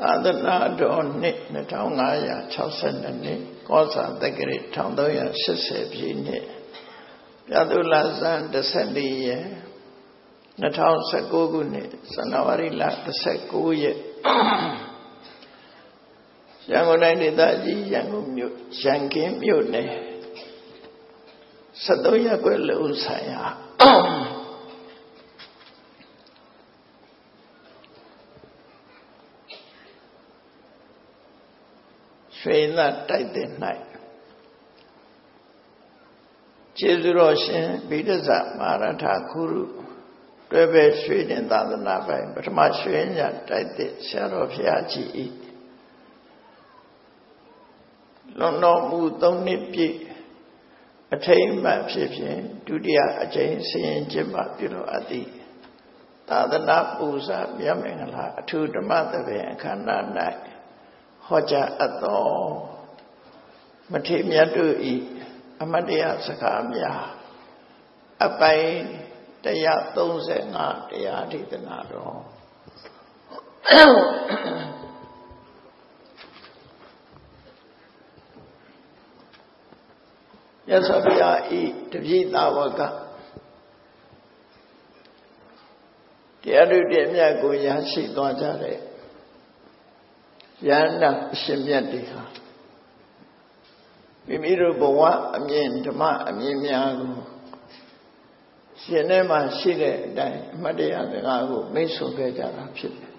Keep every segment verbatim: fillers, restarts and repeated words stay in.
သာသနာတော်နှစ်နှစ်ထောင်ငါးရာခြောက်ဆယ်နှစ်နှစ်ကောဇာတက္ကရာတစ်ထောင်သုံးရာရှစ်ဆယ်ပြည့်နှစ်ပြသုလဇန်တစ်ဆယ်လေးရက်နှစ်ထောင်ဆယ်ကိုခုနှစ်ဇန်နဝါရီလတစ်ဆယ်ကိုရက်ရန်ကုန်တိုင်းဒေသကြီးရန်ကုန်မြို့ရန်ကင်းမြို့နယ်ဆက်သုံးရပ်ကွက်လုံးဆိုင်ရာရွှေသတိုက်တဲ့၌ကျေးဇူးတော်ရှင်ဗိဓဇမဟာရထခုရုတွဲပဲရွှေတင်သာသနာပိုင်ပထမရွှေညတိုက်တဲ့ဆရာတော်ဘုရားကြီး၏လွန်တော်မူသုံးနှစ်ပြည့်အထိမ်းအမှတ်ဖြစ်ဖြင့်ဒုတိယအကြိမ်ဆင်ကျင်းပပြုလုပ်အပ်သည့်သာသနာပူဇာမြတ်မင်္ဂလာအထူးဓမ္မသဘင်အခမ်းအနား၌ဟောကြားအပ်သောမထေရမြတ်တို့၏အမတ်တရားစကားများအပိုင်း一百三十五တရားဒေသနာတော်မြတ်စွာဘုရား၏တပည့်သာဝကတရားတို့ရဲ့အမြတ်ကိုရရှိသွားကြတဲ့ယန္တာအရှင်မြတ်တွေဟာမိမိတို့ဘဝအမြင်ဓမ္မအမြင်များကိုရှင်ထဲမှာရှိတဲ့အတိုင်းအမှတ်တရစကားကိုမိတ်ဆွေခဲ့ကြတာဖြစ်တယ်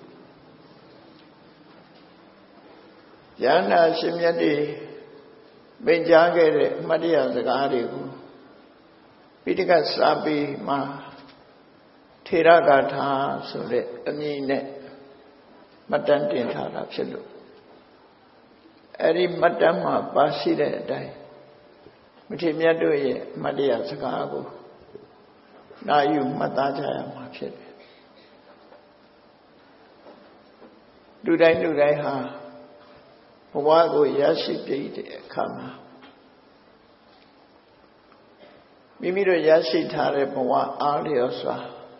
ယန္တာအရှင်မြတ်တွေမိန့်ကြားခဲ့တဲ့အမှတ်တရစကားတွေကိုပိဋကစာပေမှာထေရဂါထာဆိုတဲ့အမည်နဲ့မှတ်တမ်းတင်ထားတာဖြစ်လို့အဲ့ဒီမှတ်တမ်းမှာပါရှိတဲ့အတိုင်းမထေရမြတ်တို့ရဲ့အမှတ်တရစကားကိုနာယူမှတ်သားကြရမှာဖြစ်တယ်လူတိုင်းလူတိုင်းဟာဘဝကိုရရှိပြည့်တဲ့အခါမှာမိမိတို့ရရှိထားတဲ့ဘဝအားလျော်စွာ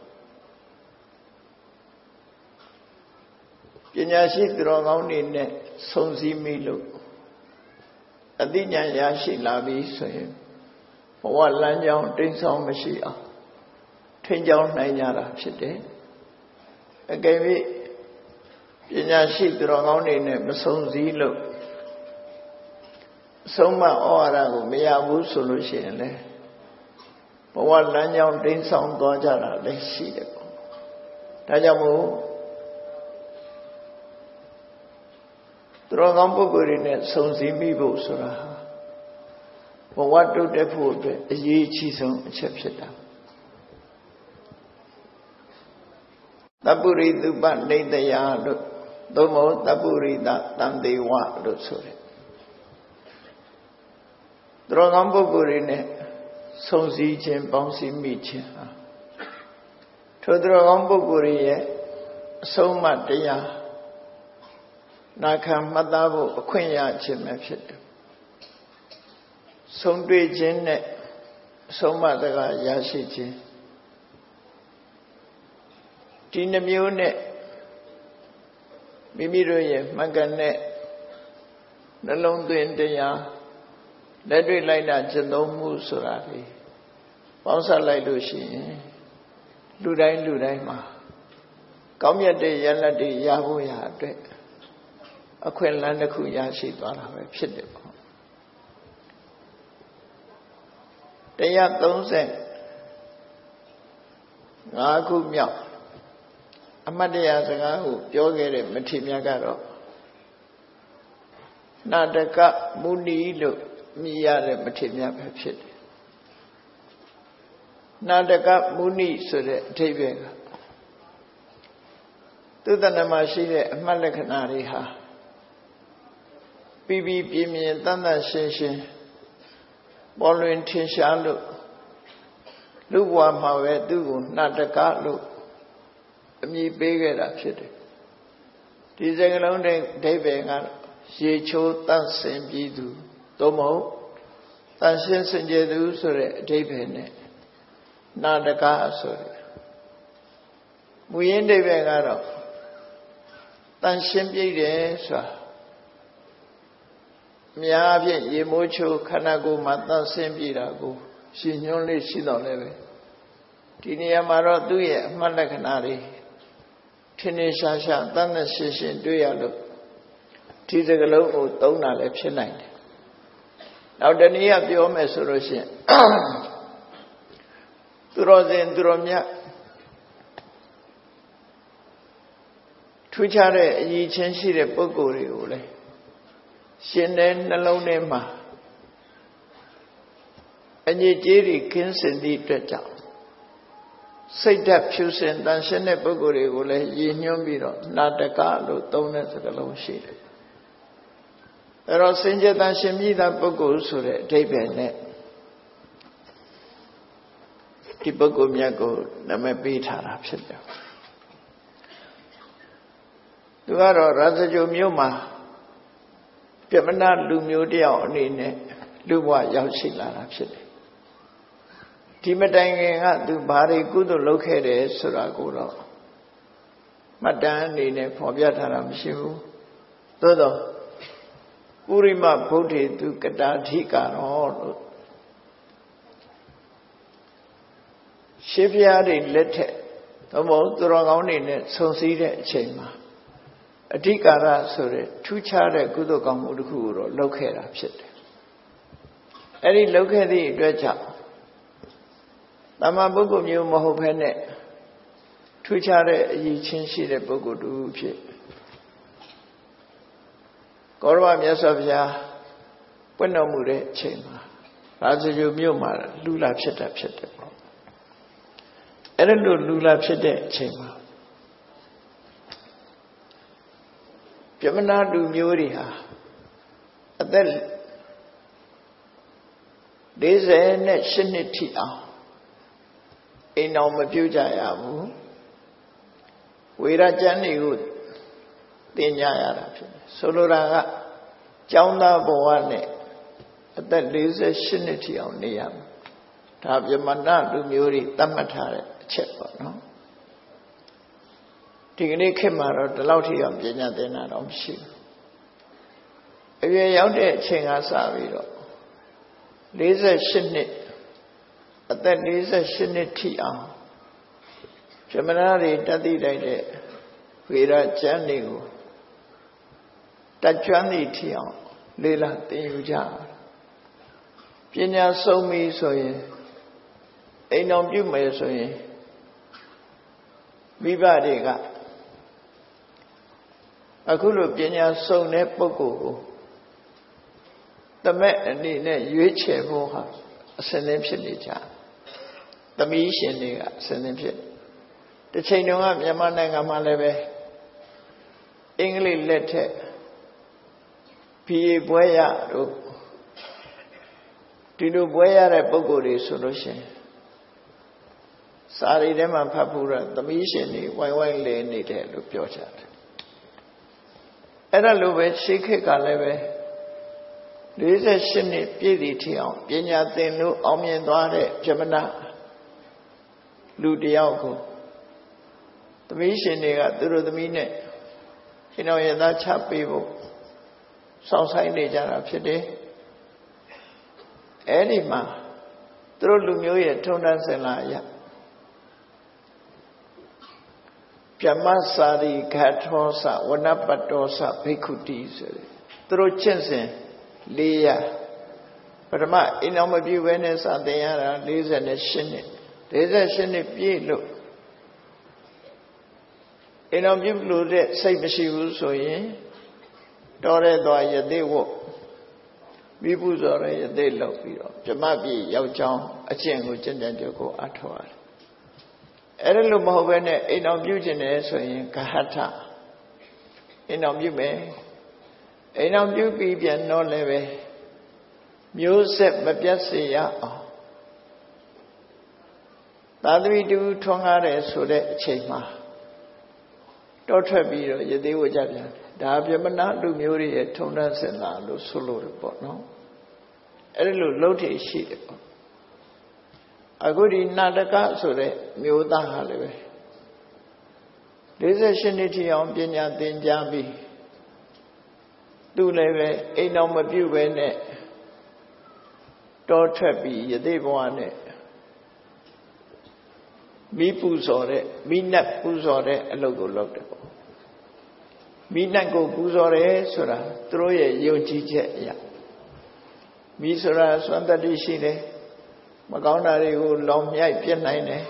ပညာရှိသူတော်ကောင်းတွေနဲ့ဆုံစည်းမိလို့အသိဉာဏ်ရရှိလာပြီဆိုရင်ဘဝလမ်းကြောင်းတိမ်ဆောင်မရှိအောင်ထိန်းကျောင်းနိုင်ကြတာဖြစ်တယ်အကယ်၍ပညာရှိသူတော်ကောင်းတွေနဲ့မဆုံစည်းလို့ဆုံးမဩဝါဒကိုမရဘူးဆိုလို့ရှိရင်လည်းဘဝလမ်းကြောင်းတိမ်ဆောင်သွားကြတာလည်းရှိတယ်ပေါ့ဒါကြောင့်မို့သူတော်ကောင်းပုဂ္ဂိုလ်တွေနဲ့ဆုံစည်းမိဖို့ဆိုတာဘဝတုတ်တက်ဖို့အတွက်အရေးကြီးဆုံးအချက်ဖြစ်တာသဗ္ဗရိတုပနေတယလို့သို့မဟုတ်သဗ္ဗရိတတံတေဝလို့ဆိုတယ်သူတော်ကောင်းပုဂ္ဂိုလ်တွေနဲ့ဆုံစည်းခြင်းပေါင်းစည်းမိခြင်းဟာထိုသူတော်ကောင်းပုဂ္ဂိုလ်ရဲ့အဆုံးအမတရားနာခံမှတ်သားဖို့အခွင့်ရခြင်းပဲဖြစ်တယ်ဆုံတွေ့ခြင်းနဲ့အဆုံးအမတကားရရှိခြင်းဒီနှမျိုးနဲ့မိမိတို့ရဲ့မှန်ကန်တဲ့နှလုံးသွင်းတရားလက်တွေ့လိုက်တာကျင့်သုံးမှုဆိုတာဒီပေါင်းစပ်လိုက်လို့ရှိရင်လူတိုင်းလူတိုင်းမှာကောင်းမြတ်တဲ့ရလဒ်တွေရဖို့ရအတွက်အခွင့်အလမ်းတစ်ခုရရှိသွားတာပဲဖြစ်တယ်ပေါ့တရားသုံးဆယ်ငါးခုမြောက်အမတ်တရားစကားကိုပြောခဲ့တဲ့မထေရမြတ်ကတော့နာတကမုနီလို့မြည်ရတဲ့မထေရမြတ်ပဲဖြစ်တယ်နာတကမုနီဆိုတဲ့အဓိပ္ပာယ်ကသူတဏ္ဍမှာရှိတဲ့အမှတ်လက္ခဏာတွေဟာပြီးပြီးပြင်းပြင်းတန်တန်ရှင်းရှင်းပေါ်လွင်ထင်ရှားလို့လူဘဝမှာပဲသူ့ကိုနာတကလို့အမည်ပေးခဲ့တာဖြစ်တယ်ဒီစကားလုံးတဲ့အဓိပ္ပာယ်ကရေချိုးတန့်စင်ပြီးသူသို့မဟုတ်တန့်ရှင်းစင်ကြယ်သူဆိုတဲ့အဓိပ္ပာယ်နဲ့နာတကဆိုတယ်မူရင်းအဓိပ္ပာယ်ကတော့တန်ရှင်းပြည့်တယ်ဆိုတာအများအပြည့်ရေမိုးချိုခန္ဓာကိုယ်မှာတန်ရှင်းပြည့်တာကိုရှင်ညွှန်းလေးရှိတော့လည်းပဲဒီနေရာမှာတော့သူ့ရဲ့အမှတ်လက္ခဏာတွေထင်းထင်းရှားရှားတန်တဲ့ရှင်းရှင်းတွေ့ရလို့ဒီစကလုံးကိုသုံးတာလည်းဖြစ်နိုင်တယ်။နောက်တနည်းအားပြောမယ်ဆိုလို့ရှိရင်သူတော်စင်သူတော်မြတ်ထူးခြားတဲ့အရည်ချင်းရှိတဲ့ပုဂ္ဂိုလ်တွေကိုလည်းရှင်တဲ့နှလုံးထဲမှာအညစ်အကြေးတွေကင်းစင်သည့်အတွက်ကြောင့်စိတ်ဓာတ်ဖြူစင်တန်ရှင်းတဲ့ပုဂ္ဂိုလ်တွေကိုလည်းရည်ညွှန်းပြီးတော့နာတကလို့သုံးတဲ့စကားလုံးရှိတယ်။အဲတော့စင်ကြယ်တန်ရှင်းမိသားပုဂ္ဂိုလ်ဆိုတဲ့အဓိပ္ပာယ်နဲ့ဒီပုဂ္ဂိုလ်မြတ်ကိုနာမည်ပေးထားတာဖြစ်တယ်။သူကတော့ရာဇဂိုမြို့မှာပြမနာလူမျိုးတယောက်အနေနဲ့လူဘဝရောက်ရှိလာတာဖြစ်တယ်ဒီမတိုင်ခင်ကသူဘာတွေကုသိုလ်လုပ်ခဲ့တယ်ဆိုတာကိုတော့မှတ်တမ်းအနေနဲ့ဖော်ပြထားတာမရှိဘူးသို့တော့ပုရိမဗုဒ္ဓေသူကတာဓိကာရောလို့ရှေးဘုရားတွေလက်ထက်သို့မဟုတ်သူတော်ကောင်းတွေနဲ့ဆုံစည်းတဲ့အချိန်မှာအဓိကာရဆိုတဲ့ထူးခြားတဲ့ကုသိုလ်ကောင်းမှုတစ်ခုကိုတော့လုပ်ခဲ့တာဖြစ်တယ်အဲ့ဒီလုပ်ခဲ့သည့်အတွက်ကြောင့်တမန်ပုဂ္ဂိုလ်မျိုးမဟုတ်ဘဲနဲ့ထူးခြားတဲ့အရည်ချင်းရှိတဲ့ပုဂ္ဂိုလ်တူဖြစ်ကောရမမြတ်စွာဘုရားပွင့်တော်မူတဲ့အချိန်မှာရာဇဂိုမြို့မှာလူလာဖြစ်တာဖြစ်တယ်ပေါ့အဲ့ဒါလို့လူလာဖြစ်တဲ့အချိန်မှာပြမနာလူမျိုးတွေဟာအသက်၄၈နှစ်ထိအောင်အိမ်အောင်မပြုကြရဘူးဝေရကျမ်းတွေကိုသင်ကြရတာဖြစ်တယ်ဆိုလိုတာကကျောင်းသားဘဝနဲ့အသက်၄၈နှစ်ထိအောင်နေရမယ်ဒါပြမနာလူမျိုးတွေသတ်မှတ်ထားတဲ့အချက်ပေါ့နော်ဒီကနေ့ခေတ်မှာတော့ဒီလောက်ထိအောင်ပညာသင်တာတော့မရှိဘူးအရွယ်ရောက်တဲ့အချိန်ကစပြီးတော့၄၈နှစ်အသက်၄၈နှစ်ထိအောင်ပြမနာတွေတတ်သိလိုက်တဲ့ဝေရကျမ်းတွေကိုတတ်ကျွမ်းသည့်ထိအောင်လေ့လာသင်ယူကြပညာဆုံးပြီဆိုရင်အိမ်တော်ပြုမယ်ဆိုရင်မိဘတွေကအခုလိုပညာစုံတဲ့ပုဂ္ဂိုလ်ကိုတမက်အနေနဲ့ရွေးချယ်ဖို့ဟာအစဉ်သင်းဖြစ်နေကြသမီးရှင်တွေကအစဉ်သင်းဖြစ်တစ်ချိန်တုန်းကမြန်မာနိုင်ငံမှာလည်းပဲအင်္ဂလိပ်လက်ထက်ဘီအေဘွဲရတို့ဒီလိုဘွဲရတဲ့ပုဂ္ဂိုလ်တွေဆိုလို့ရှိရင်စာရီထဲမှာဖတ်ဖို့ရသမီးရှင်တွေဝိုင်းဝိုင်းလဲနေတယ်လို့ပြောကြတယ်အဲ့ဒါလိုပဲရှေးခေတ်ကလည်းပဲ၄၈နှစ်ပြည့်သည့်ထိအောင်ပညာသင်လို့အောင်မြင်သွားတဲ့ပြမနာလူတယောက်ကိုသမီးရှင်တွေကသူတို့သမီးနဲ့ရှင်တော်ရသားချပေးဖို့စောင့်ဆိုင်နေကြတာဖြစ်တယ်အဲ့ဒီမှာသူတို့လူမျိုးရဲ့ထုံးတမ်းစဉ်လာအရပြမစာရိဂထောစဝနပတ္တောစဘိက္ခုတိဆိုတယ်သူတို့ကျင့်စဉ်၄ရာပထမအိမ်အောင်မပြုဘဲနဲ့စသင်ရတာ၄၈နှစ်၄၈နှစ်ပြည့်လို့အိမ်အောင်ပြုလို့တဲ့စိတ်မရှိဘူးဆိုရင်တော်တဲ့သွားယသိဝတ်မိပုဇော်ရဲ့ယသိလောက်ပြီးတော့ဗြဟ္မပြည်ရောက်ကြောင်းအကျင့်ကိုကျင့်ကြံကြကိုအထောက်ရတယ်အဲ့ဒါလို့မဟုတ်ဘဲနဲ့အိမ်အောင်ပြုခြင်းတယ်ဆိုရင်ဂဟထအိမ်အောင်ပြုမယ်အိမ်အောင်ပြုပြီးပြန်တော့လည်းပဲမျိုးဆက်မပြတ်စေရအောင်သာသမီတူထွန်းကားတယ်ဆိုတဲ့အချိန်မှာတောထွက်ပြီးတော့ယသိဝကြပြန်ဒါပြမနာလူမျိုးတွေရဲ့ထုံတန်းစင်လာလို့ဆိုလို့ပေါ့နော်အဲ့ဒီလိုလှုပ်ထည်ရှိတယ်ပေါ့အခုဒီနာတကဆိုတဲ့မျိုးသားဟာလည်းပဲလေးဆယ်ရှစ်နှစ်ထိအောင်ပညာသင်ကြားပြီးသူလည်းပဲအိမ်တော်မပြုတ်ပဲနဲ့တောထွက်ပြီးယသိဘဝနဲ့မိပူဇော်တဲ့မိနတ်ပူဇော်တဲ့အလုပ်ကိုလုပ်တယ်ပေါ့မိနတ်ကိုပူဇော်တယ်ဆိုတာသူတို့ရဲ့ယုံကြည်ချက်အရာမိဆိုတာစွမ်းတတ္တိရှိတယ်မကောင်းတာတွေကိုလောင်မြိုက်ပြစ်နိုင်တယ်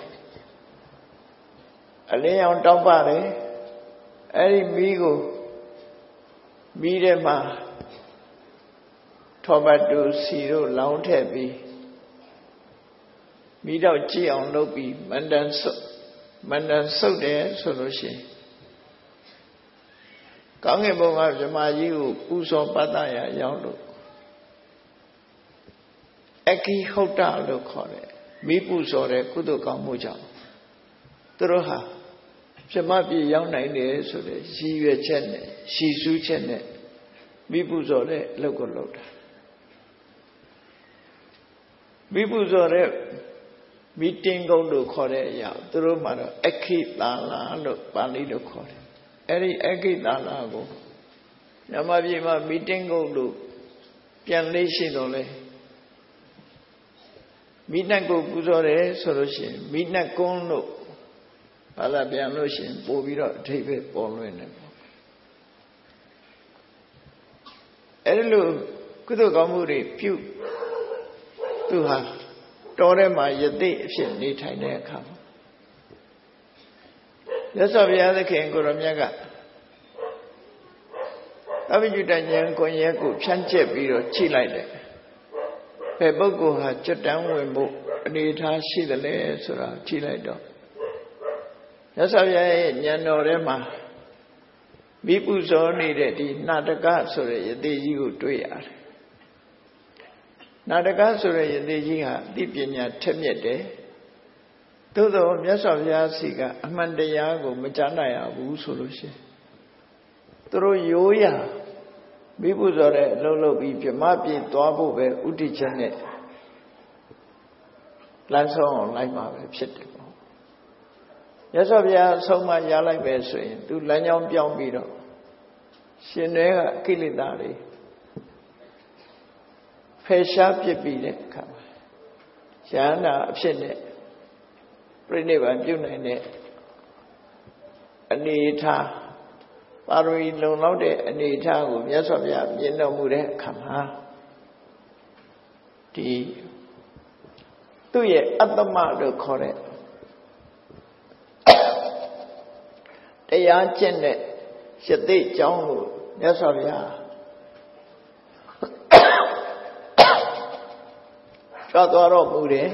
အလင်းရောင်တောက်ပါတယ်အဲ့ဒီမိကိုမိထဲမှာထောပတ်တူစီတို့လောင်းထည့်ပြီးမိတော့ကြည့်အောင်လုပ်ပြီးမန္တန်ဆုပ်မန္တန်ဆုပ်တယ်ဆိုလို့ရှိရင်ကောင်းကင်ဘုံကဗြဟ္မာကြီးကိုပူဇော်ပတ်သက်ရရောက်လို့အခိဟုတ်တာလို့ခေါ်တယ်မိပူဇော်တဲ့ကုသိုလ်ကောင်းမှုကြောင့်သူတို့ဟာဗြဟ္မာပြည်ရောက်နိုင်တယ်ဆိုတဲ့ရည်ရွယ်ချက်နဲ့ရှည်စူးချက်နဲ့မိပူဇော်တဲ့အလုပ်ကိုလုပ်တာမိပူဇော်တဲ့မိတင်ကုန်းလို့ခေါ်တဲ့အရာသူတို့မှာတော့အခိတာလာလို့ပါဠိလိုခေါ်တယ်အဲ့ဒီအခိတာလာကိုညမပြေမှာမိတင်ကုန်းလို့ပြန်လေးရှိတော့လေမိနတ်ကိုပူဇော်တယ်ဆိုလို့ရှိရင်မိနတ်ကုန်းလို့ဘာသာပြန်လို့ရှိရင်ပို့ပြီးတော့အထိပ္ပယ်ပေါ်လွင်တယ်ပေါ့အဲ့ဒီလိုကုသိုလ်ကောင်းမှုတွေပြုသူဟာတော်ထဲမှာယသိအဖြစ်နေထိုင်တဲ့အခါမှာမြတ်စွာဘုရားသခင်ကိုရောမြတ်ကအဘိဓိတဉာဏ်ကိုရဲကိုဖြန့်ကျက်ပြီးတော့ချိလိုက်တယ်ဘယ်ပုဂ္ဂိုလ်ဟာကျွတ်တန်းဝင်ဖို့အနေထားရှိသလဲဆိုတာချိလိုက်တော့မြတ်စွာဘုရားရဲ့ဉာဏ်တော်ထဲမှာမိပူဇော်နေတဲ့ဒီနာတကဆိုတဲ့ယသိကြီးကိုတွေ့ရတယ်နာတကဆိုတဲ့ယသိကြီးဟာအသိပညာထက်မြက်တယ်သို့သောမြတ်စွာဘုရားစီကအမှန်တရားကိုမကြားနိုင်ရဘူးဆိုလို့ရှိရင်သူတို့ရိုးရာမိပူဇော်တဲ့အလုပ်လုပ်ပြီးဗြဟ္မာပြည်သွားဖို့ပဲဥတည်ချက်နဲ့လမ်းဆုံးအောင်လိုက်မှာပဲဖြစ်တယ်ပေါ့မြတ်စွာဘုရားအဆုံးမရလိုက်ပဲဆိုရင်သူလမ်းကြောင်းပြောင်းပြီးတော့ရှင်တွေကကိလေသာတွေဖယ်ရှားပြစ်ပြီးတဲ့အခါမှာယန္တာအဖြစ်နဲ့ပြိဋိဘံပြုနိုင်တဲ့အနေထားပါရမီလုံလောက်တဲ့အနေထားကိုမြတ်စွာဘုရားမြင်တော်မူတဲ့အခါမှာဒီသူ့ရဲ့အတ္တမလို့ခေါ်တဲ့တရားကျင့်တဲ့ယသိအကြောင်းကိုမြတ်စွာဘုရားကြွသွားတော့မူတယ်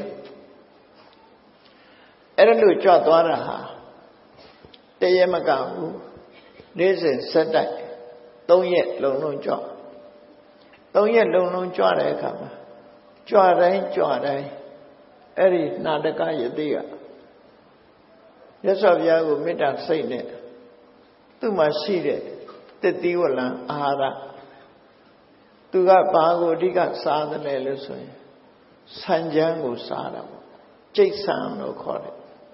အဲ့ဒါလို့ကြွသွားတာဟာတရမကဘူးနေ့စဉ်ဆက်တိုက်သုံးရက်လုံးလုံးကြွသုံးရက်လုံးလုံးကြွတဲ့အခါမှာကြွတိုင်းကြွတိုင်းအဲ့ဒီနာတကယသိကမြတ်စွာဘုရားကိုမေတ္တာစိတ်နဲ့သူ့မှာရှိတဲ့တတိဝလံအာဟာရသူကဘာကိုအဓိကစားတယ်လို့ဆိုရင်ဆံချမ်းကိုစားတာပေါ့ကျိတ်ဆံလို့ခေါ်တယ်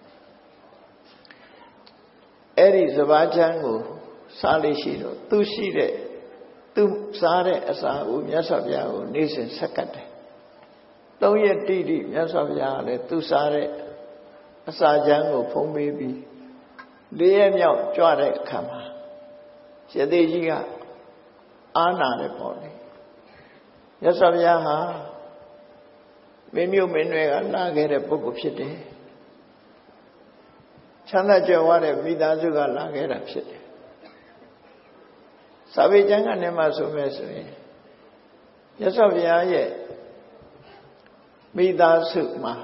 အဲ့ဒီစပါးချမ်းကိုစားလို့ရှိတော့သူရှိတဲ့သူစားတဲ့အစာကိုမြတ်စွာဘုရားကိုနေ့စဉ်ဆက်ကတ်တယ်သုံးရက်တိတိမြတ်စွာဘုရားကလည်းသူစားတဲ့အစာချမ်းကိုဖုံးပေးပြီးလေးရက်မြောက်ကြွတဲ့အခါမှာယသိကြီးကအာနာတယ်ပေါ့လေမြတ်စွာဘုရားဟာမင်းမျိုးမင်းတွေကလာခဲ့တဲ့ပုဂ္ဂိုလ်ဖြစ်တယ်ချမ်းသာကြွယ်ဝတဲ့မိသားစုကလာခဲ့တာဖြစ်တယ်စာပေကျမ်းကနေမှဆိုမဲ့ဆိုရင်မြတ်စွာဘုရားရဲ့မိသားစုမှာ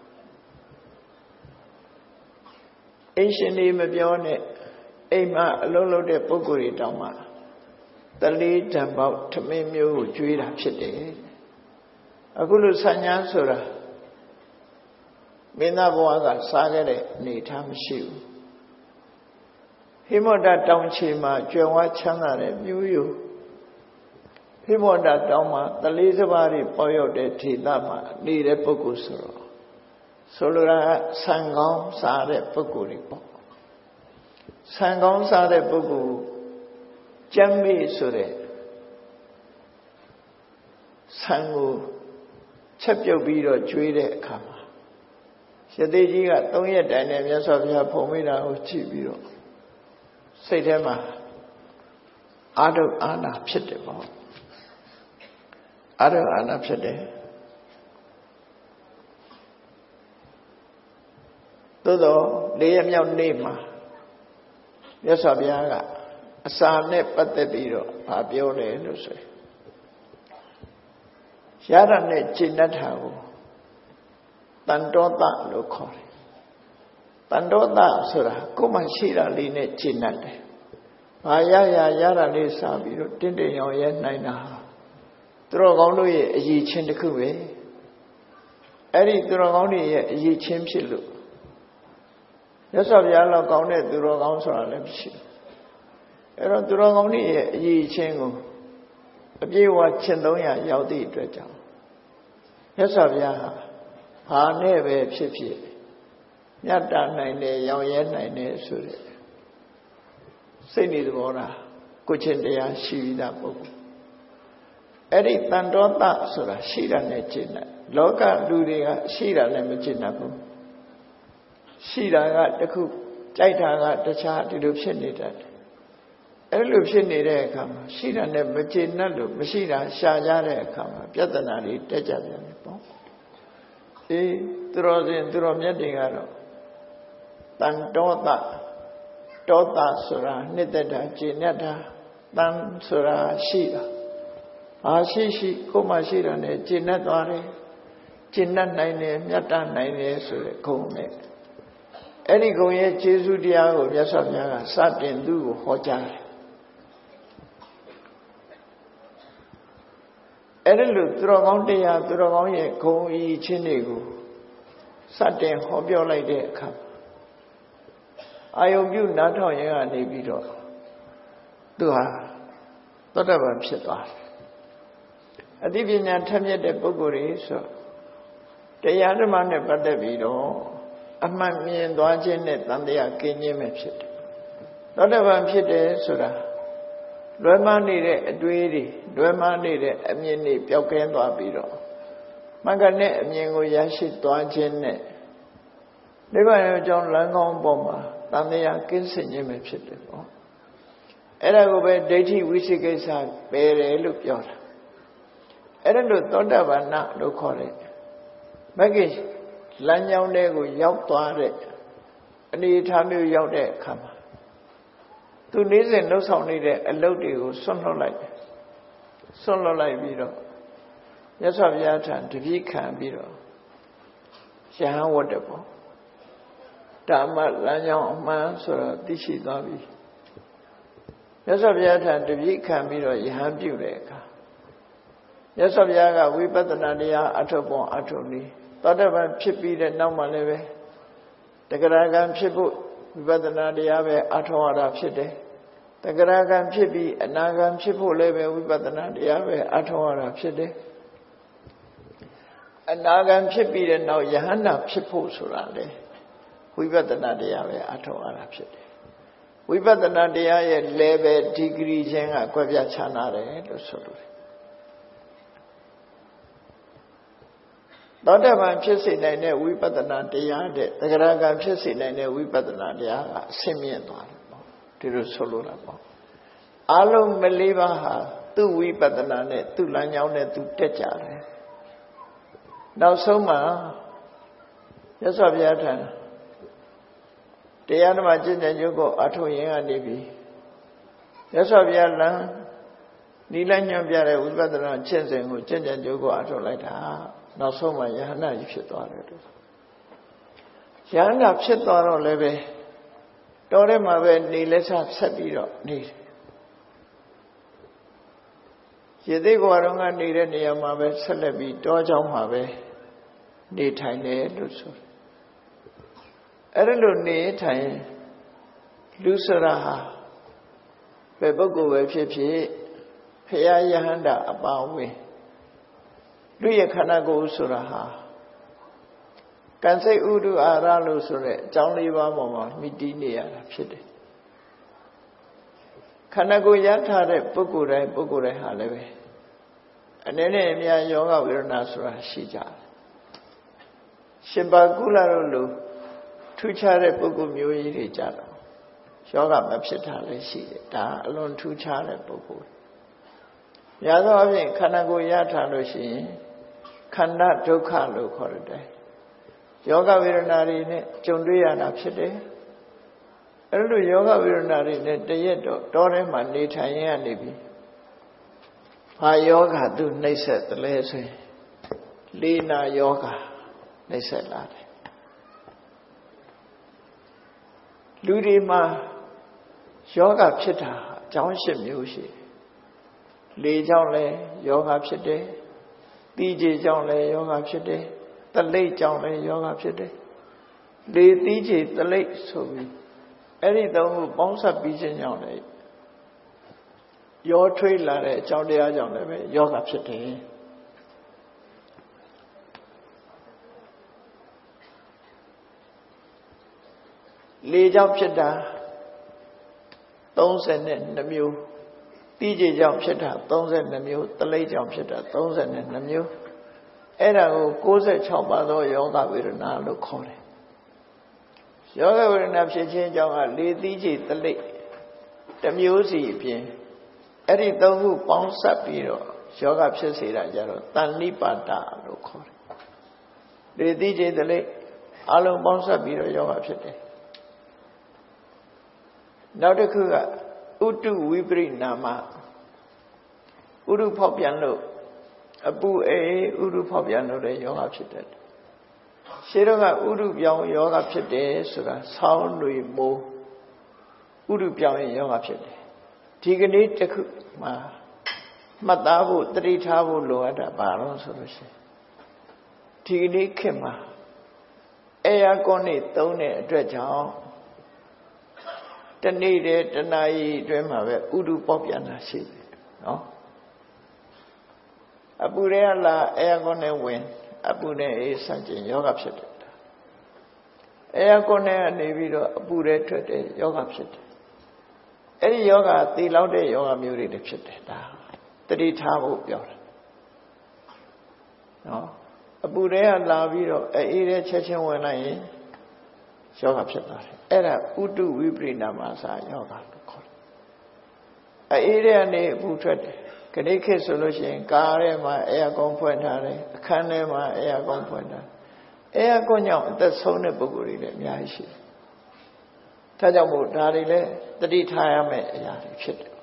အိမ်ရှင်တွေမပြောနဲ့အိမ်မှာအလုံးလုံးတဲ့ပုဂ္ဂိုလ်တွေတောင်မှတလေးတံပေါက်ထမင်းမျိုးကိုကျွေးတာဖြစ်တယ်အခုလိုဆံညာဆိုတာမင်းသားဘဝကစားခဲ့တဲ့အနေထားမရှိဘူးဟိမောတတောင်ချေမှာကြွယ်ဝချမ်းသာတဲ့မြို့ယူဟိမောတတောင်မှာတလေးစပါးတွေပေါ်ရောက်တဲ့ထေသမှာနေတဲ့ပုဂ္ဂိုလ်ဆိုတော့ဆိုလိုတာဆံကောင်းစားတဲ့ပုဂ္ဂိုလ်တွေပေါ့ဆံကောင်းစားတဲ့ပုဂ္ဂိုလ်ကြမ်းမေဆိုတဲ့ဆံကိုချက်ပြုတ်ပြီးတော့ကျွေးတဲ့အခါမှာရသေးကြီးကသုံးရက်တိုင်နဲ့မြတ်စွာဘုရားဖုံးမိတာကိုကြည့်ပြီးတော့စိတ်ထဲမှာအာဒုအာနာဖြစ်တယ်ပေါ့အာဒုအာနာဖြစ်တယ်သို့တော့လေးရက်မြောက်နေ့မှာမြတ်စွာဘုရားကအစာနဲ့ပတ်သက်ပြီးတော့ဗာပြောတယ်လို့ဆိုရရနဲ့ကျင့်တတ်တာကိုတန်တောတလို့ခေါ်တယ်တန်တောတဆိုတာကိုယ်မှရှိတာလေးနဲ့ကျင့်တတ်တယ်ဘာရရရတာလေးစပြီးတော့တင့်တယ်ရောင်ရဲနိုင်တာသူတော်ကောင်းတို့ရဲ့အရေးချင်းတစ်ခုပဲအဲ့ဒီသူတော်ကောင်းတွေရဲ့အရေးချင်းဖြစ်လို့မြတ်စွာဘုရားလောက်ကောင်းတဲ့သူတော်ကောင်းဆိုတာလည်းမရှိဘူးအဲ့တော့သူတော်ကောင်းတွေရဲ့အရေးချင်းကိုအပြည့်အဝရှင်းသုံးရရောက်သည့်အတွက်ကြောင့်မြတ်စွာဘုရားဟာဘာနဲ့ပဲဖြစ်ဖြစ်မြတ်တာနိုင်တယ်ရောင်ရဲနိုင်တယ်ဆိုတဲ့စိတ်နေသဘောထားကိုချင်းတရားရှိပြီးသားပုဂ္ဂိုလ်အဲ့ဒီတန်တောတဆိုတာရှိတာနဲ့ကျင့်တယ်လောကလူတွေကရှိတာနဲ့မကျင့်တတ်ဘူးရှိတာကတခုကြိုက်တာကတခြားဒီလိုဖြစ်နေတတ်တယ်အဲ့လိုဖြစ်နေတဲ့အခါမှာရှိတာနဲ့မကျင့်တတ်လို့မရှိတာရှာကြတဲ့အခါမှာပြဿနာတွေတက်ကြပြန်တယ်ပေါ့အေးသူတော်စင်သူတော်မြတ်တွေကတော့တန်တောတတောတဆိုတာနှစ်သက်တာကျင့်တတ်တာတန်ဆိုတာရှိတာဘာရှိရှိကိုယ်မှရှိတာနဲ့ကျင့်တတ်သွားတယ်ကျင့်တတ်နိုင်တယ်မြတ်တတ်နိုင်တယ်ဆိုတဲ့ဂုဏ်နဲ့အဲ့ဒီဂုဏ်ရဲ့ကျေးဇူးတရားကိုမြတ်စွာဘုရားကစတင်သူ့ကိုဟောကြားတယ်အဲ့ဒီလိုသူတော်ကောင်းတရားသူတော်ကောင်းရဲ့ဂုဏ်အီချင်းတွေကိုစတင်ဟောပြောလိုက်တဲ့အခါအာယုံပြုနားထောင်ရင်ကနေပြီးတော့သူဟာသောတပန်ဖြစ်သွားတယ်အသိပညာထက်မြက်တဲ့ပုဂ္ဂိုလ်တွေဆိုတရားဓမ္မနဲ့ပတ်သက်ပြီးတော့အမှန်မြင်သွားခြင်းနဲ့တန်တရားကင်းခြင်းပဲဖြစ်တယ်သောတပန်ဖြစ်တယ်ဆိုတာလွယ်မနေတဲ့အတွေးတွေလွယ်မနေတဲ့အမြင်တွေပျောက်ကင်းသွားပြီးတော့မဂ္ဂနဲ့အမြင်ကိုရရှိသွားခြင်းနဲ့နိဗ္ဗာန်ရဲ့အကြောင်းလမ်းကောင်းပေါ်မှာတန်တရားကင်းစင်ခြင်းပဲဖြစ်တယ်ပေါ့အဲ့ဒါကိုပဲဒိဋ္ဌိဝိသိကိစ္စပယ်တယ်လို့ပြောတာအဲ့ဒါလို့သောတပန်လို့ခေါ်တယ်မဂ္ဂင်လမ်းကြောင်းတွေကိုရောက်သွားတဲ့အနေအထားမျိုးရောက်တဲ့အခါမှာသူနေ့စဉ်လှုပ်ဆောင်နေတဲ့အလုပ်တွေကိုဆွန့်လွတ်လိုက်တယ်ဆွန့်လွတ်လိုက်ပြီးတော့မြတ်စွာဘုရားထံတပည့်ခံပြီးတော့ရဟန်းဝတ်တယ်ပေါ့ဓမ္မလမ်းကြောင်းအမှန်ဆိုတော့သိရှိသွားပြီမြတ်စွာဘုရားထံတပည့်ခံပြီးတော့ယဟန်ပြုတဲ့အခါမြတ်စွာဘုရားကဝိပဿနာတရားအထုတ်ပုံအထုတ်နည်းသောတပန်ဖြစ်ပြီးတဲ့နောက်မှလည်းပဲတဂရကံဖြစ်ဖို့ဝိပဿနာတရားပဲအထောက်အထားဖြစ်တယ်တဂရကံဖြစ်ပြီးအနာဂံဖြစ်ဖို့လည်းပဲဝိပဿနာတရားပဲအထောက်အထားဖြစ်တယ်အနာဂံဖြစ်ပြီးတဲ့နောက်ယဟန္တာဖြစ်ဖို့ဆိုတာလေဝိပဿနာတရားပဲအထောက်အထားဖြစ်တယ်ဝိပဿနာတရားရဲ့ level degree ချင်းကကွဲပြားခြားနာတယ်လို့ဆိုလို့သောတပန်ဖြစ်စေနိုင်တဲ့ဝိပဿနာတရားတဲ့သဂရကံဖြစ်စေနိုင်တဲ့ဝိပဿနာတရားကအဆင့်မြင့်သွားတယ်ပေါ့ဒီလိုဆိုလိုတာပေါ့အလုံးမလေးပါးဟာသူ့ဝိပဿနာနဲ့သူ့လမ်းကြောင်းနဲ့သူတက်ကြတယ်နောက်ဆုံးမှာမြတ်စွာဘုရားထံတရားဓမ္မကျင့်ကြံကြုတ်ကိုအထုရင်ကနေပြီးမြတ်စွာဘုရားလမ်းနိလညွှန်ပြတဲ့ဝိပဿနာကျင့်စဉ်ကိုကျင့်ကြံကြုတ်ကိုအထုလိုက်တာနောက်ဆုံးမှာယဟန္တာကြီးဖြစ်သွားတယ်လို့ယဟန္တာဖြစ်သွားတော့လည်းပဲတော်ထဲမှာပဲနေလက်ဆဆက်ပြီးတော့နေတယ်ရေသိကွာတော့ကနေတဲ့နေရာမှာပဲဆက်လက်ပြီးတောเจ้าမှာပဲနေထိုင်တယ်လို့ဆိုတယ်အဲ့ဒါလို့နေထိုင်လူစရာဟာဘယ်ပုဂ္ဂိုလ်ပဲဖြစ်ဖြစ်ဖရာယဟန္တာအပါဝင်လူရဲ့ခန္ဓာကိုယ်ဆိုတာဟာကံစိတ်ဥဒုအာရလို့ဆိုတဲ့အကြောင်းလေးပါးပေါ်မှာမိတီးနေရတာဖြစ်တယ်ခန္ဓာကိုယ်ရထားတဲ့ပုဂ္ဂိုလ်တိုင်းပုဂ္ဂိုလ်တိုင်းဟာလည်းပဲအနေနဲ့အများယောဂဝေဒနာဆိုတာရှိကြတယ်ရှင်ပါကုလတို့လိုထူးခြားတဲ့ပုဂ္ဂိုလ်မျိုးကြီးတွေကြတော့ယောဂမဖြစ်တာလည်းရှိတယ်ဒါအလွန်ထူးခြားတဲ့ပုဂ္ဂိုလ်များသောအားဖြင့်ခန္ဓာကိုယ်ရထားလို့ရှိရင်ခန္ဓာဒုက္ခလို့ခေါ်တယ်ယောဂဝေဒနာတွေနဲ့ကြုံတွေ့ရတာဖြစ်တယ်အဲ့လိုယောဂဝေဒနာတွေနဲ့တရက်တော့တောထဲမှာနေထိုင်ရနေပြီဘာယောဂသူနှိမ့်ဆက်တယ်လဲဆိုရင်လေးနာယောဂနှိမ့်ဆက်လာတယ်လူတွေမှာယောဂဖြစ်တာအကြောင်းရှစ်မျိုးရှိတယ်လေကြောင့်လည်းယောဂဖြစ်တယ်တီးကြေကြောင့်လည်းယောဂဖြစ်တယ်တလိပ်ကြောင့်လည်းယောဂဖြစ်တယ်လေတီးကြေတလိပ်ဆိုပြီးအဲ့ဒီသုံးခုပေါင်းစပ်ပြီးခြင်းကြောင့်လည်းရောထွေးလာတဲ့အကြောင်းတရားကြောင့်လည်းပဲယောဂဖြစ်တယ်လေကြောင့်ဖြစ်တာသုံးဆယ်နှစ်မျိုးတီးကြေကြောင့်ဖြစ်တာသုံးဆယ်နှစ်မျိုးတလိပ်ကြောင့်ဖြစ်တာသုံးဆယ်နှစ်မျိုးအဲ့ဒါကိုကိုးဆယ်ခြောက်ပါးသောယောဂဝေဒနာလို့ခေါ်တယ်ယောဂဝေဒနာဖြစ်ခြင်းကြောင့်ကလေတီးကြေတလိပ်တစ်မျိုးစီအပြင်အဲ့ဒီသုံးခုပေါင်းစပ်ပြီးတော့ယောဂဖြစ်စေတာကြတော့တဏှိပါဒလို့ခေါ်တယ်လေတီးကြေတလိပ်အလုံးပေါင်းစပ်ပြီးတော့ယောဂဖြစ်တယ်နောက်တစ်ခုကဥတုဝိပရိနာမဥတုဖောက်ပြန်လို့အပူအေးဥတုဖောက်ပြန်လို့လည်းယောဂဖြစ်တယ်ရှင်းတော့ကဥတုပြောင်းယောဂဖြစ်တယ်ဆိုတာဆောင်းတွေမိုးဥတုပြောင်းရင်ယောဂဖြစ်တယ်ဒီကနေ့တစ်ခုမှာမှတ်သားဖို့တတိထားဖို့လိုအပ်တာဘာလို့ဆိုလို့ရှိရင်ဒီကနေ့ခေတ်မှာအေယာကွန်နေသုံးတဲ့အတွက်ကြောင့်တနေ့တည်းတနာရီအတွင်းမှာပဲဥတုပေါက်ပြန်တာရှိတယ်နော်အပူတွေကလာအေယာကွန်နဲ့ဝင်အပူနဲ့အေးဆန့်ကျင်ယောဂဖြစ်တယ်အေယာကွန်နဲ့နေပြီးတော့အပူတွေထွက်တယ်ယောဂဖြစ်တယ်အဲ့ဒီယောဂသေလောက်တဲ့ယောဂမျိုးတွေလည်းဖြစ်တယ်ဒါတတိထားဖို့ပြောတာနော်အပူတွေကလာပြီးတော့အေးတဲ့ချက်ချင်းဝင်လိုက်ရင်ယောဂဖြစ်သွားတယ်အဲ့ဒါဥတုဝိပရိနာမစာယောဂလို့ခေါ်တယ်အေးတဲ့ကနေအပူထွက်တယ်ခဏခေတ်ဆိုလို့ရှိရင်ကားထဲမှာအေယာကွန်ဖွင့်ထားတယ်အခန်းထဲမှာအေယာကွန်ဖွင့်ထားအေယာကွန်ကြောင့်အသက်ဆုံးတဲ့ပုဂ္ဂိုလ်တွေလည်းအများကြီးရှိတယ်ဒါကြောင့်မို့ဒါတွေလည်းတတိထားရမယ့်အရာတွေဖြစ်တယ်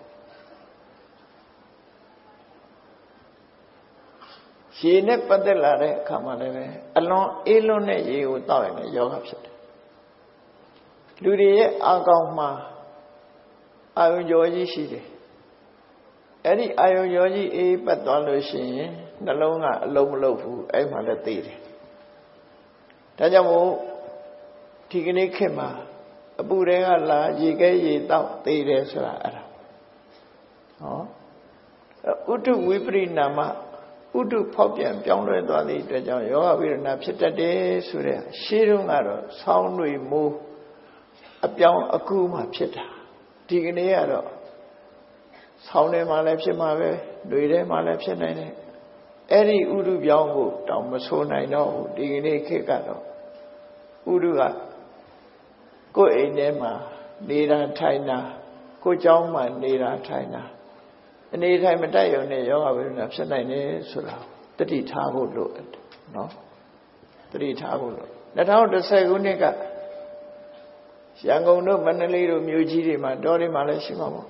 ရေနဲ့ပတ်သက်လာတဲ့အခါမှာလည်းပဲအလွန်အေးလွန်းတဲ့ရေကိုတောက်ရင်လည်းယောဂဖြစ်တယ်လူတွေရဲ့အာကောင်မှာအာယုံကြောကြီးရှိတယ်အဲ့ဒီအာယုံကြောကြီးအေးပတ်သွားလို့ရှိရင်နှလုံးကအလုံးမလုံးဘူးအဲ့မှာလည်းသိတယ်ဒါကြောင့်မို့ဒီကနေ့ခေတ်မှာအပူတွေကလာရေခဲရေတောက်သိတယ်ဆိုတာအဲ့ဒါဟောဥတုဝိပရိနာမဥတုဖောက်ပြန်ပြောင်းလဲသွားသည့်အတွက်ကြောင့်ယောဂဝေဒနာဖြစ်တတ်တယ်ဆိုတဲ့ရှင်းတုန်းကတော့ဆောင်းတွေမိုးအပြောင်းအကူမှဖြစ်တာဒီကနေ့ကတော့ဆောင်းထဲမှာလည်းဖြစ်မှာပဲတွေထဲမှာလည်းဖြစ်နိုင်တယ်အဲ့ဒီဥတုပြောင်းဖို့တောင်မဆိုနိုင်တော့ဘူးဒီကနေ့ခေတ်ကတော့ဥတုကကိုယ်အိမ်ထဲမှာနေတာထိုင်တာကိုယ်ကျောင်းမှာနေတာထိုင်တာအနေထိုင်မတက်ရုံနဲ့ယောဂဝေဒနာဖြစ်နိုင်တယ်ဆိုတာတတိထားဖို့လိုတယ်နော်တတိထားဖို့လို၂၀၁၀ခုနှစ်ကရန်ကုန်တို့မန္တလေးတို့မြို့ကြီးတွေမှာတောတွေမှာလည်းရှိမှာပေါ့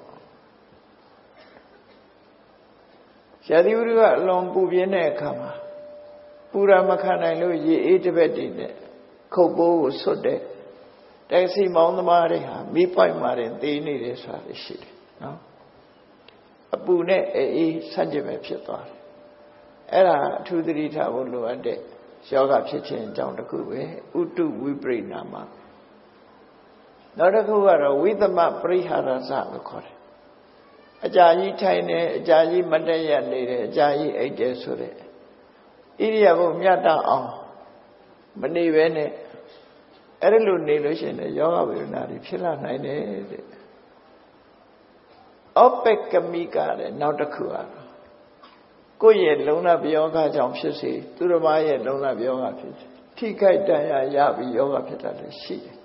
ရာသီဥတုကအလွန်ပူပြင်းတဲ့အခါမှာပူရာမခံနိုင်လို့ရေအေးတစ်ပက်တည်းနဲ့ခုတ်ပိုးကိုဆွတ်တဲ့တက်စီမောင်းသမားတွေဟာမိပိုက်မှာတင်သေနေတယ်ဆိုတာရှိတယ်နော်အပူနဲ့အေးဆန့်ကျင်ပဲဖြစ်သွားတယ်အဲ့ဒါအထူးသတိထားဖို့လိုအပ်တဲ့ယောဂဖြစ်ခြင်းအကြောင်းတစ်ခုပဲဥတုဝိပရိနာမနောက်တစ်ခုကတော့ဝိသမပရိဟာရစလို့ခေါ်တယ်အကြာကြီးထိုင်နေအကြာကြီးမတည့်ရနေတယ်အကြာကြီးအိပ်တယ်ဆိုတဲ့ဣရိယာပုမြတ်တအောင်မနေပဲနဲ့အဲ့ဒီလိုနေလို့ရှိရင်ယောဂဝေဒနာတွေဖြစ်လာနိုင်တယ်တဲ့ Opekkamika တဲ့နောက်တစ်ခုอ่ะကိုယ့်ရဲ့လုံလယောဂကြောင့်ဖြစ်စေသူတစ်ပါးရဲ့လုံလယောဂဖြစ်စေထိခိုက်တန်ရာရပြီးယောဂဖြစ်တာလည်းရှိတယ်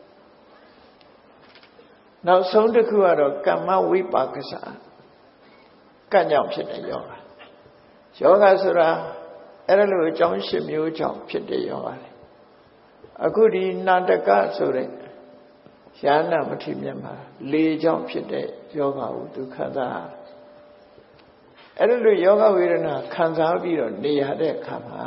နောက်ဆုံးတစ်ခုကတော့ကမ္မဝိပါကစကံကြောင့်ဖြစ်တဲ့ယောဂယောဂဆိုတာအဲ့ဒါလိုအကြောင်းရှစ်မျိုးကြောင့်ဖြစ်တဲ့ယောဂလေအခုဒီနာတကဆိုတဲ့ဉာဏမထိမြတ်မှာလေကြောင့်ဖြစ်တဲ့ယောဂကိုသူခံစားအဲ့ဒါလိုယောဂဝေဒနာခံစားပြီးတော့နေရတဲ့အခါမှာ